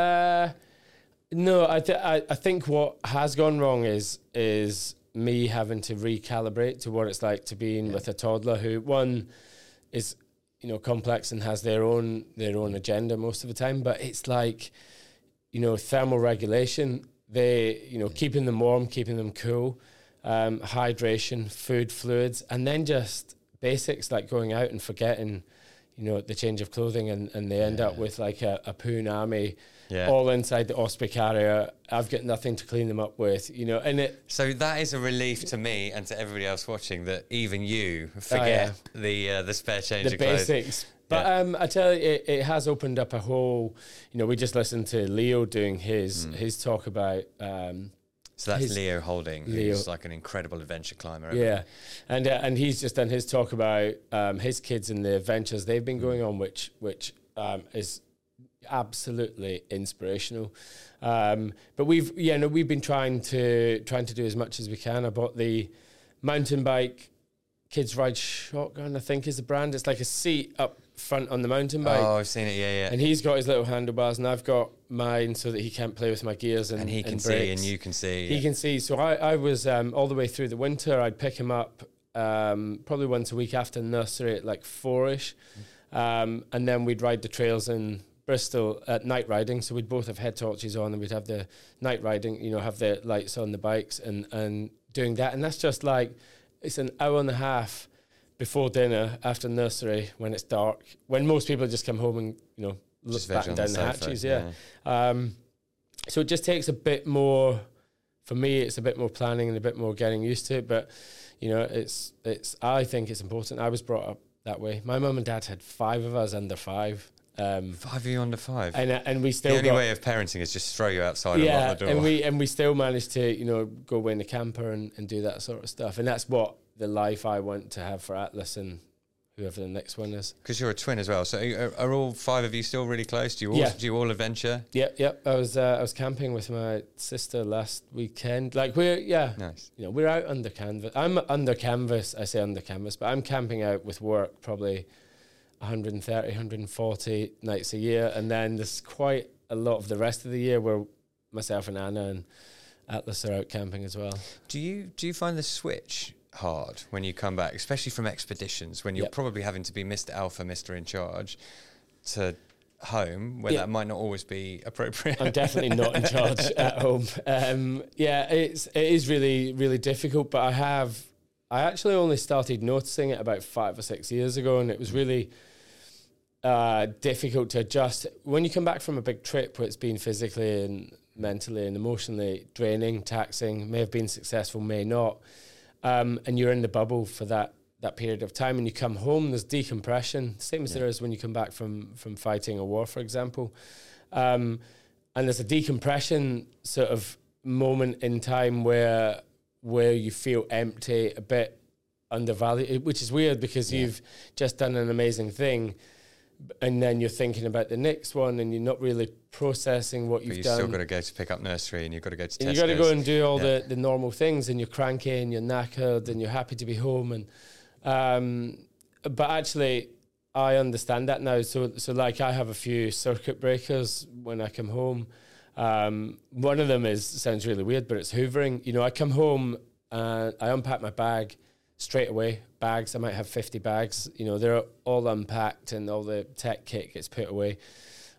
No, I think what has gone wrong is me having to recalibrate to what it's like to be with a toddler who, one, is complex and has their own agenda most of the time. But it's like thermal regulation. They keeping them warm, keeping them cool. Hydration, food, fluids, and then just basics like going out and forgetting, the change of clothing, and they end up with like a Punami all inside the Osprey carrier. I've got nothing to clean them up with, and it. So that is a relief to me and to everybody else watching that even you forget the spare change of clothes. The basics. But I tell you, it has opened up a whole. We just listened to Leo doing his talk about. So that's Leo Holding, who's like an incredible adventure climber. Yeah, and he's just done his talk about his kids and the adventures they've been going on, which is absolutely inspirational. But we've been trying to do as much as we can. I bought the mountain bike Kids Ride Shotgun, I think is the brand. It's like a seat up front on the mountain bike. Oh, I've seen it, yeah. And he's got his little handlebars, and I've got mine so that he can't play with my gears and he can and see, brakes. and you can see. He can see. So I was all the way through the winter. I'd pick him up probably once a week after nursery at like 4ish, and then we'd ride the trails in Bristol at night riding. So we'd both have head torches on, and we'd have the night riding. Have the lights on the bikes and doing that. And that's just like. It's an hour and a half before dinner after nursery when it's dark, when most people just come home and, look back down the hatches. Yeah. So it just takes a bit more, for me, it's a bit more planning and a bit more getting used to it. But, I think it's important. I was brought up that way. My mum and dad had 5 of us under 5. 5 of you under 5, and we still. The only way of parenting is just throw you outside and lock the door. and we still managed to go away in the camper and do that sort of stuff, and that's what the life I want to have for Atlas and whoever the next one is. Because you're a twin as well, so are all 5 of you still really close? Do you all adventure? Yep. I was camping with my sister last weekend. Like nice. We're out under canvas. I'm under canvas. I say under canvas, but I'm camping out with work probably 130, 140 nights a year, and then there's quite a lot of the rest of the year where myself and Anna and Atlas are out camping as well. Do you find the switch hard when you come back, especially from expeditions, when you're probably having to be Mr. Alpha, Mr. In Charge, to home, where that might not always be appropriate? I'm definitely not in charge at home. It is really, really difficult, but I actually only started noticing it about 5 or 6 years ago, and it was really difficult to adjust. When you come back from a big trip where it's been physically and mentally and emotionally draining, taxing, may have been successful, may not, and you're in the bubble for that period of time, and you come home, there's decompression, same as there is when you come back from fighting a war, for example. And there's a decompression sort of moment in time where you feel empty, a bit undervalued, which is weird because you've just done an amazing thing, and then you're thinking about the next one, and you're not really processing what you've done. You've still got to go to pick up nursery, and you've got to go to Tesco's. And you've got to go and do all the normal things, and you're cranky, and you're knackered, and you're happy to be home. And but actually, I understand that now. So like I have a few circuit breakers when I come home. One of them sounds really weird, but it's hoovering. I come home and I unpack my bag straight away. Bags, I might have 50 bags. They're all unpacked and all the tech kit gets put away.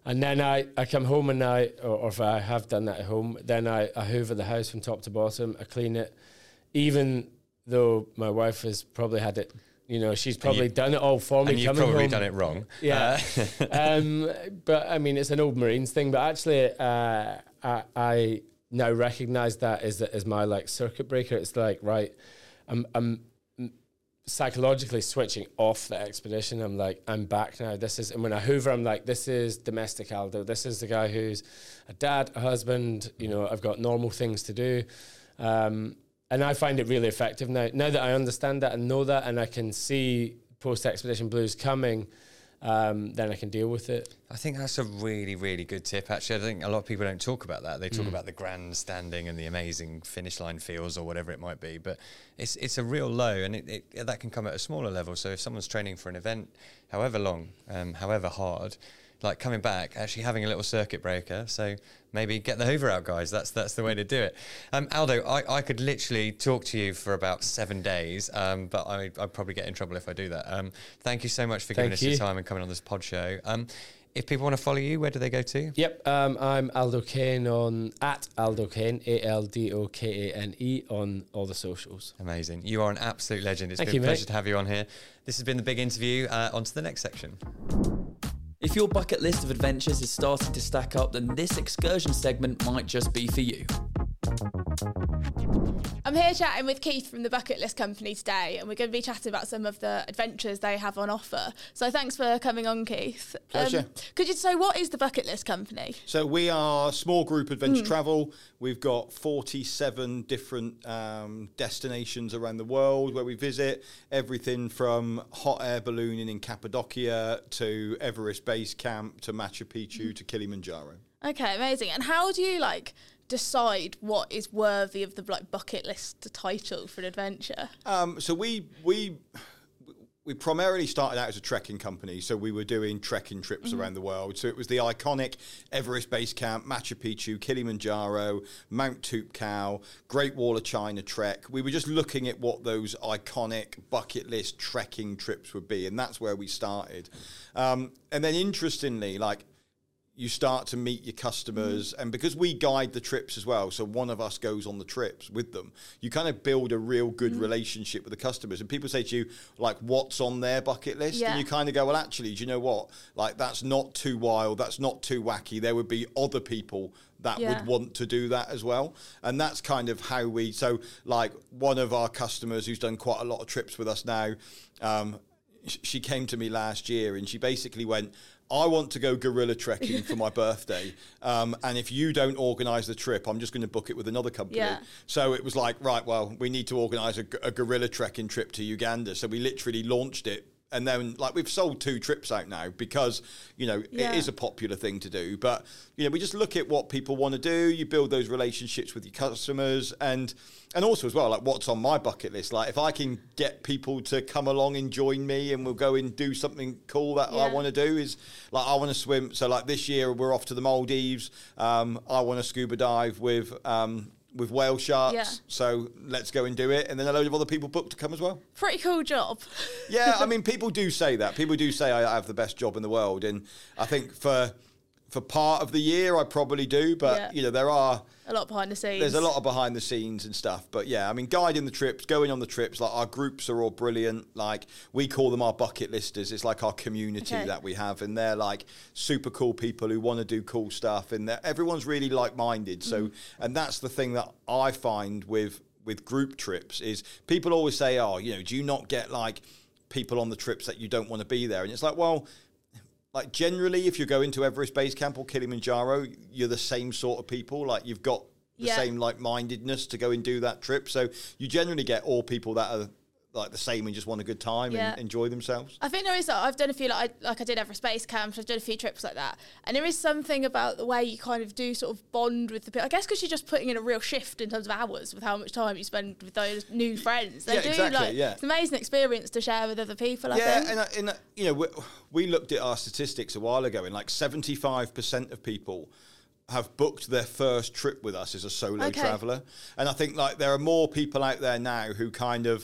And then I come home and or if I have done that at home, then I hoover the house from top to bottom. I clean it, even though my wife has probably had it. She's probably done it all for me. And you've probably done it wrong. Yeah. But I mean, it's an old Marines thing. But actually, I now recognise that as my like circuit breaker. It's like, right, I'm psychologically switching off the expedition. I'm like, I'm back now. And when I hoover, I'm like, this is domestic Aldo. This is the guy who's a dad, a husband. I've got normal things to do. And I find it really effective now. Now that I understand that and know that, and I can see post-expedition blues coming, then I can deal with it. I think that's a really, really good tip, actually. I think a lot of people don't talk about that. They talk about the grandstanding and the amazing finish line feels or whatever it might be, but it's a real low, and that can come at a smaller level. So if someone's training for an event, however long, however hard, like coming back, actually having a little circuit breaker. So maybe get the hoover out, guys. That's the way to do it. Aldo, I could literally talk to you for about 7 days, but I'd probably get in trouble if I do that. Thank you so much for giving us your time and coming on this pod show. If people want to follow you, where do they go to? Yep, I'm Aldo Kane at Aldo Kane, ALDOKANE on all the socials. Amazing. You are an absolute legend. It's been a pleasure to have you on here. This has been the big interview. On to the next section. If your bucket list of adventures is starting to stack up, then this excursion segment might just be for you. I'm here chatting with Keith from the Bucket List Company today, and we're going to be chatting about some of the adventures they have on offer. So thanks for coming on, Keith. Pleasure. Could you say, what is the Bucket List Company? So we are a small group adventure travel. We've got 47 different destinations around the world where we visit. Everything from hot air ballooning in Cappadocia to Everest Base Camp to Machu Picchu to Kilimanjaro. Okay, amazing. And how do you decide what is worthy of the bucket list title for an adventure? So we primarily started out as a trekking company, so we were doing trekking trips around the world. So it was the iconic Everest Base Camp, Machu Picchu, Kilimanjaro, Mount Toubkal, Great Wall of China trek. We were just looking at what those iconic bucket list trekking trips would be, and that's where we started. And then interestingly, you start to meet your customers, and because we guide the trips as well, so one of us goes on the trips with them, you kind of build a real good relationship with the customers. And people say to you, what's on their bucket list? Yeah. And you kind of go, well, actually, do you know what? That's not too wild. That's not too wacky. There would be other people that would want to do that as well. And that's kind of how one of our customers who's done quite a lot of trips with us now, she came to me last year and she basically went, I want to go gorilla trekking for my birthday. And if you don't organise the trip, I'm just going to book it with another company. Yeah. So it was like, right, well, we need to organise a gorilla trekking trip to Uganda. So we literally launched it. And then, we've sold 2 trips out now because, it is a popular thing to do. But, we just look at what people want to do. You build those relationships with your customers. And also as well, what's on my bucket list. If I can get people to come along and join me and we'll go and do something cool that I want to do is, I want to swim. So, this year we're off to the Maldives. I want to scuba dive with whale sharks, so let's go and do it. And then a load of other people booked to come as well. Pretty cool job. Yeah, I mean, people do say that. People do say I have the best job in the world. And I think for part of the year, I probably do. But, there are a lot behind the scenes. There's a lot of behind the scenes and stuff. But, yeah, I mean, guiding the trips, going on the trips, our groups are all brilliant. We call them our bucket listers. It's our community that we have. And they're, super cool people who want to do cool stuff. And everyone's really like-minded. So, and that's the thing that I find with group trips is people always say, do you not get, people on the trips that you don't want to be there? And it's well... generally, if you're going to Everest Base Camp or Kilimanjaro, you're the same sort of people. You've got the same like-mindedness to go and do that trip. So you generally get all people that are the same and just want a good time and enjoy themselves. I think there is. I've done a few, I did Everest Base Camp. I've done a few trips like that, and there is something about the way you kind of do sort of bond with the people. I guess because you're just putting in a real shift in terms of hours with how much time you spend with those new friends. They do exactly. It's an amazing experience to share with other people. I think. And we looked at our statistics a while ago, and 75% of people have booked their first trip with us as a solo traveller. And I think there are more people out there now who kind of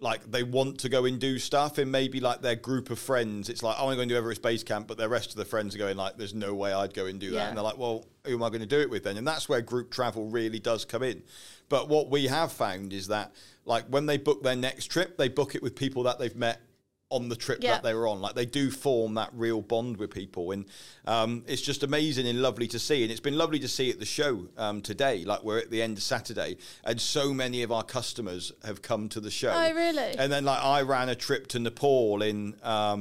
like they want to go and do stuff in maybe like their group of friends. It's like, I want to go and do Everest Base Camp, but the rest of the friends are going like, there's no way I'd go and do that. And they're like, well, who am I going to do it with then? And that's where group travel really does come in. But what we have found is that like when they book their next trip, they book it with people that they've met on the trip that they were on. Like they do form that real bond with people, and it's just amazing and lovely to see. And it's been lovely to see at the show today. Like we're at the end of Saturday, and so many of our customers have come to the show. Oh, really? And then like I ran a trip to Nepal in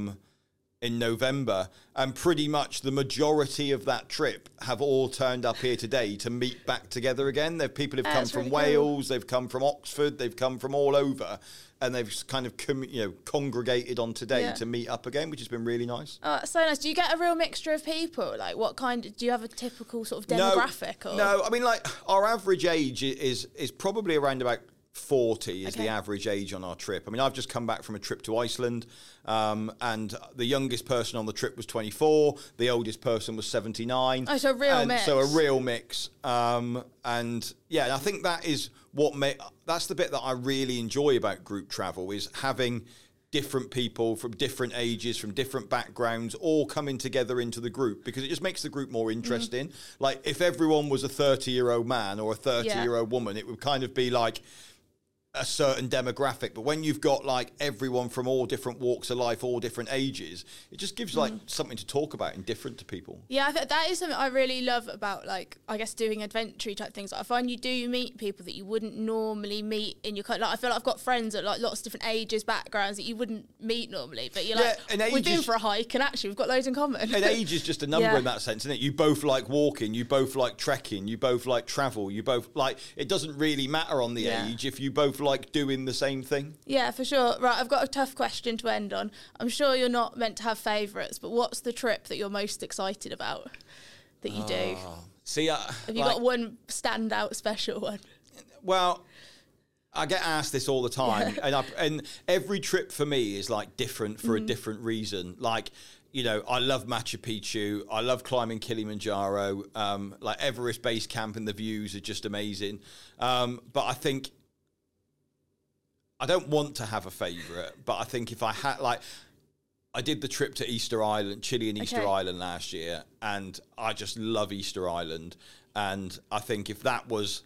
November, and pretty much the majority of that trip have all turned up here today to meet back together again. People have come from Wales, they've come from Oxford, they've come from all over, and they've kind of congregated on today to meet up again, which has been really nice. Oh, so nice. Do you get a real mixture of people? Like what kind? Do you have a typical sort of demographic? No, I mean like our average age is probably around about 40 is the average age on our trip. I mean, I've just come back from a trip to Iceland, and the youngest person on the trip was 24, the oldest person was 79. Oh, so a real mix. So a real mix. And yeah, I think that is that's the bit that I really enjoy about group travel, is having different people from different ages, from different backgrounds, all coming together into the group, because it just makes the group more interesting. Like if everyone was a 30-year-old man or a 30-year-old woman, it would kind of be like a certain demographic. But when you've got like everyone from all different walks of life, all different ages, it just gives like something to talk about and different to people. Yeah, I think that is something I really love about, like, I guess doing adventure type things. I find you do meet people that you wouldn't normally meet in your like, I feel like I've got friends at like lots of different ages, backgrounds that you wouldn't meet normally, but you're like, we've been for a hike and actually we've got loads in common. And age is just a number in that sense, isn't it? You both like walking, you both like trekking, you both like travel, you both like, it doesn't really matter on the age if you both like doing the same thing. Yeah, for sure. Right, I've got a tough question to end on. I'm sure you're not meant to have favourites, but what's the trip that you're most excited about that you do? See, have you got one standout special one? Well, I get asked this all the time, and every trip for me is like different for a different reason. Like, you know, I love Machu Picchu. I love climbing Kilimanjaro. Like Everest Base Camp and the views are just amazing. But I think I don't want to have a favourite, but I think if I had, like, I did the trip to Easter Island, Chile and Easter Island last year, and I just love Easter Island. And I think if that was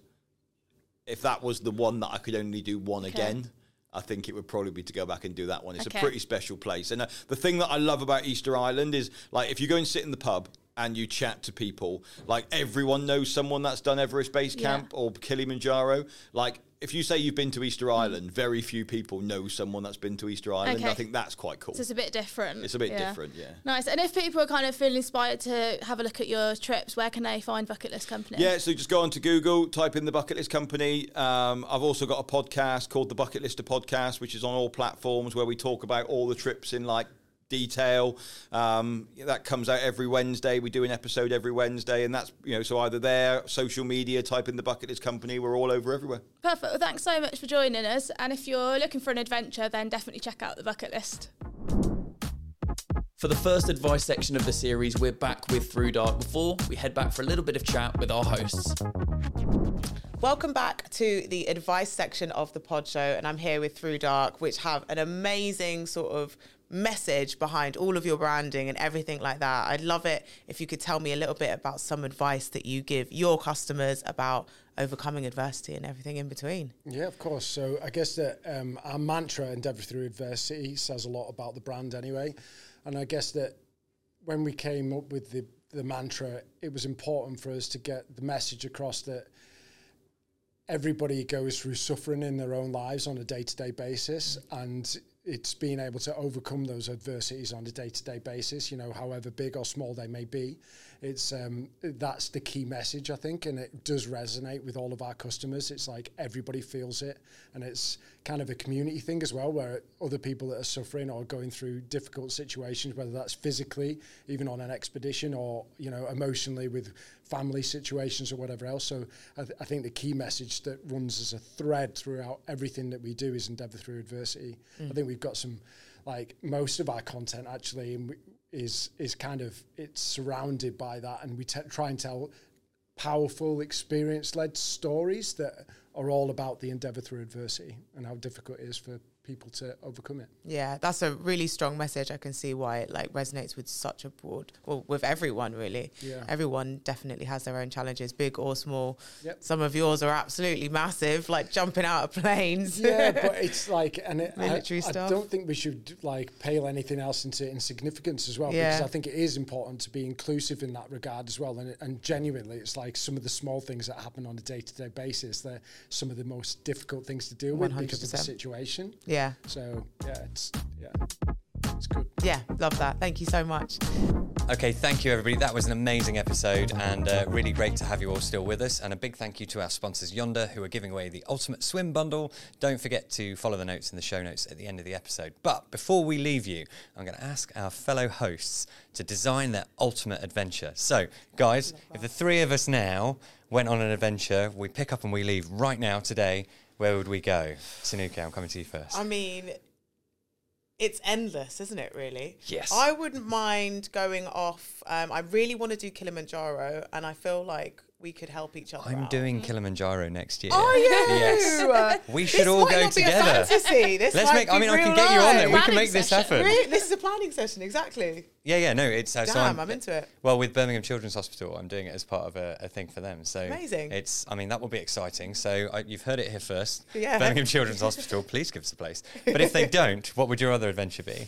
the one that I could only do one again, I think it would probably be to go back and do that one. It's a pretty special place. And the thing that I love about Easter Island is, like, if you go and sit in the pub and you chat to people, like, everyone knows someone that's done Everest Base Camp or Kilimanjaro. Like, if you say you've been to Easter Island, very few people know someone that's been to Easter Island. I think that's quite cool. So it's a bit different. It's a bit different, Nice. And if people are kind of feeling inspired to have a look at your trips, where can they find Bucket List Company? Yeah, so just go onto Google, type in the Bucket List Company. I've also got a podcast called the Bucket Lister Podcast, which is on all platforms, where we talk about all the trips in like detail. That comes out every Wednesday. We do an episode every Wednesday, and that's, you know, so either there, social media, type in the Bucket List Company. We're all over everywhere. Perfect. Well, thanks so much for joining us. And if you're looking for an adventure, then definitely check out the Bucket List. For the first advice section of the series, we're back with Through Dark before we head back for a little bit of chat with our hosts. Welcome back to the advice section of the pod show, and I'm here with Through Dark, which have an amazing sort of message behind all of your branding and everything like that. I'd love it if you could tell me a little bit about some advice that you give your customers about overcoming adversity and everything in between. Yeah, of course. So I guess that our mantra, Endeavour Through Adversity, says a lot about the brand anyway. And I guess that when we came up with the mantra, it was important for us to get the message across that everybody goes through suffering in their own lives on a day-to-day basis, and it's being able to overcome those adversities on a day-to-day basis, you know, however big or small they may be. It's that's the key message, I think, and it does resonate with all of our customers. It's like everybody feels it, and it's kind of a community thing as well, where other people that are suffering or going through difficult situations, whether that's physically, even on an expedition, or, you know, emotionally with family situations or whatever else. So I think the key message that runs as a thread throughout everything that we do is Endeavour Through Adversity. I think we've got some, like, most of our content actually is kind of, it's surrounded by that, and we try and tell powerful, experience-led stories that are all about the endeavour through adversity and how difficult it is for people to overcome it. Yeah, that's a really strong message. I can see why it like resonates with such a broad, well, with everyone really. Yeah. Everyone definitely has their own challenges, big or small. Yep. Some of yours are absolutely massive, like jumping out of planes. Yeah, but it's like, and military I stuff. don't think we should like pale anything else into insignificance as well, Yeah. because I think it is important to be inclusive in that regard as well. And genuinely, it's like some of the small things that happen on a day-to-day basis, they're some of the most difficult things to deal with 100%. because of the situation. Yeah. So it's good. Yeah, love that. Thank you so much. Okay, thank you everybody. That was an amazing episode and really great to have you all still with us. And a big thank you to our sponsors Yonder, who are giving away the Ultimate Swim Bundle. Don't forget to follow the notes in the show notes at the end of the episode. But before we leave you, I'm going to ask our fellow hosts to design their ultimate adventure. So, guys, if the three of us now went on an adventure, we pick up and we leave right now today, where would we go? Tanuka, I'm coming to you first. I mean, it's endless, isn't it, really? Yes. I wouldn't mind going off. I really want to do Kilimanjaro, and I feel like we could help each other I'm out. doing Kilimanjaro next year. Are you? Yes. We should all go This might together. not be a fantasy. This Let's might make. I be mean, I can real get you on there. life. We can Planning make this session. happen. Really? This is a planning session, exactly. Yeah. No, it's so Damn, I'm into it. Well, with Birmingham Children's Hospital, I'm doing it as part of a thing for them. So Amazing. It's. I mean, that will be exciting. So you've heard it here first. Yeah. Birmingham Children's Hospital, please give us a place. But if they don't, what would your other adventure be?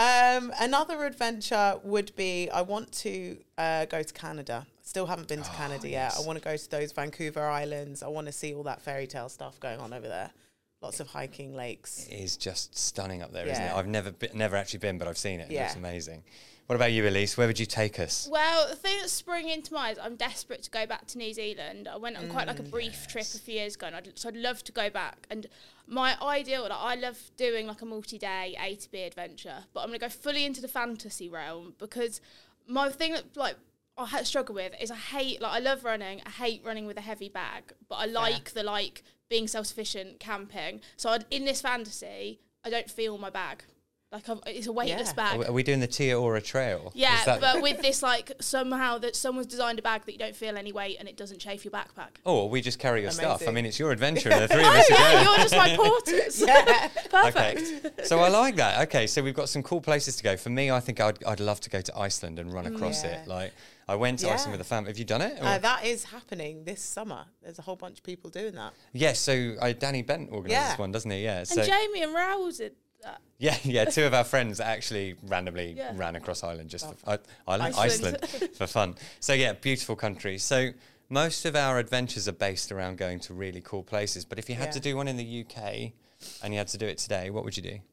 Another adventure would be, I want to go to Canada. Still haven't been to Canada yet. yes. I want to go to those Vancouver Islands. I want to see all that fairy tale stuff going on over there. Lots of hiking, lakes. It is just stunning up there, isn't it? Yeah. I've never actually been, but I've seen it. It Yeah. looks amazing. What about you, Elise? Where would you take us? Well, the thing that's springing into mind is I'm desperate to go back to New Zealand. I went on quite like a brief trip a few years ago, and I'd love to go back. And my ideal, like, I love doing like a multi-day A to B adventure, but I'm going to go fully into the fantasy realm, because my thing that like I struggle with is I love running. I hate running with a heavy bag, but I like the being self-sufficient camping. So in this fantasy, I don't feel my bag. Like it's a weightless bag. Are we doing the Tia Ora Trail? Yeah, but with this, like, somehow that someone's designed a bag that you don't feel any weight and it doesn't chafe your backpack. Or we just carry your stuff. I Amazing. mean, it's your adventure and the three of us are Yeah, going. you're just my porters. Yeah. Perfect. Okay, so I like that. Okay, so we've got some cool places to go. For me, I think I'd love to go to Iceland and run across Yeah. it. Like, I went to Yeah. Iceland with a family. Have you done it? Or- That is happening this summer. There's a whole bunch of people doing that. yes, so Danny Bent organises Yeah. one, doesn't he? Yeah. And So Jamie and Raoul did that. yeah, two of our friends actually randomly Yeah. ran across Ireland just for Iceland Iceland. for fun. So yeah, beautiful country. So most of our adventures are based around going to really cool places. But if you had Yeah. to do one in the UK and you had to do it today, what would you do?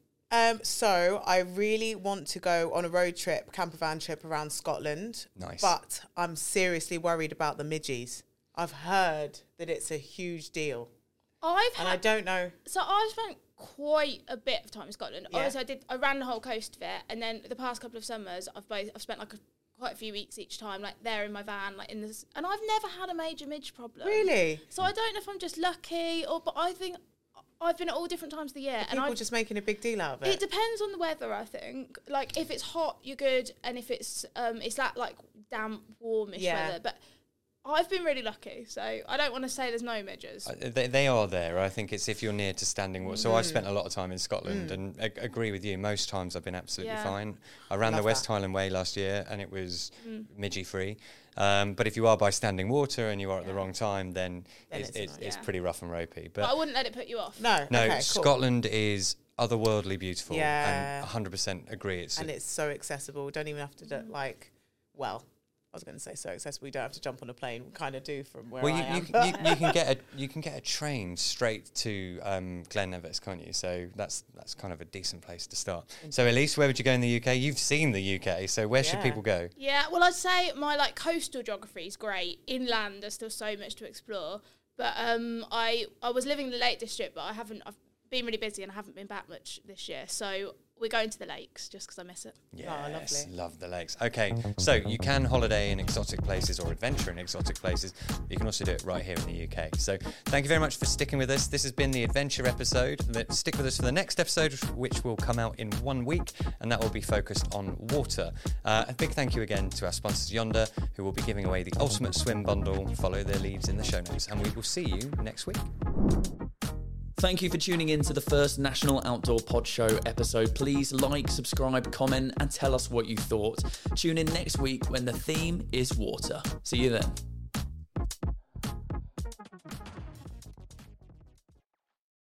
So I really want to go on a road trip, camper van trip around Scotland. Nice. But I'm seriously worried about the midges. I've heard that it's a huge deal. And I don't know. So I've spent quite a bit of time in Scotland. Yeah. Obviously, I ran the whole coast of it, and then the past couple of summers, I've spent like quite a few weeks each time, like there in my van, like in this, and I've never had a major midge problem. Really? So I don't know if I'm just lucky, but I think I've been at all different times of the year, and People just making a big deal out of it. it depends on the weather. I think, like, if it's hot, you're good, and if it's that like damp, warmish Yeah. weather, but. I've been really lucky, so I don't want to say there's no midges. They are there. I think it's if you're near to standing water. So I've spent a lot of time in Scotland and agree with you. Most times I've been absolutely Yeah. fine. I ran the Love West that. Highland Way last year and it was midgie free. But if you are by standing water and you are at the wrong time, then Then it's annoying. pretty rough and ropey. But I wouldn't let it put you off. No. No, Okay, cool. Scotland is otherworldly beautiful. Yeah. And 100% agree. And it's so accessible. Don't even have to do, I was going to say so accessible. You don't have to jump on a plane. Kind of do from where well, I you am. you can get a train straight to Glen Nevis, can't you? So that's kind of a decent place to start. So Elise, where would you go in the UK? You've seen the UK, so where should Yeah. people go? Yeah, well, I'd say my like coastal geography is great. Inland, there's still so much to explore. But I was living in the Lake District, but I've been really busy and I haven't been back much this year. So we're going to the lakes just because I miss it. Yes, love the lakes. Okay, so you can holiday in exotic places or adventure in exotic places. You can also do it right here in the UK. So thank you very much for sticking with us. This has been the adventure episode. Stick with us for the next episode, which will come out in 1 week, and that will be focused on water. A big thank you again to our sponsors Yonder, who will be giving away the Ultimate Swim Bundle. Follow their leads in the show notes, and we will see you next week. Thank you for tuning in to the first National Outdoor Pod Show episode. Please like, subscribe, comment, and tell us what you thought. Tune in next week when the theme is water. See you then.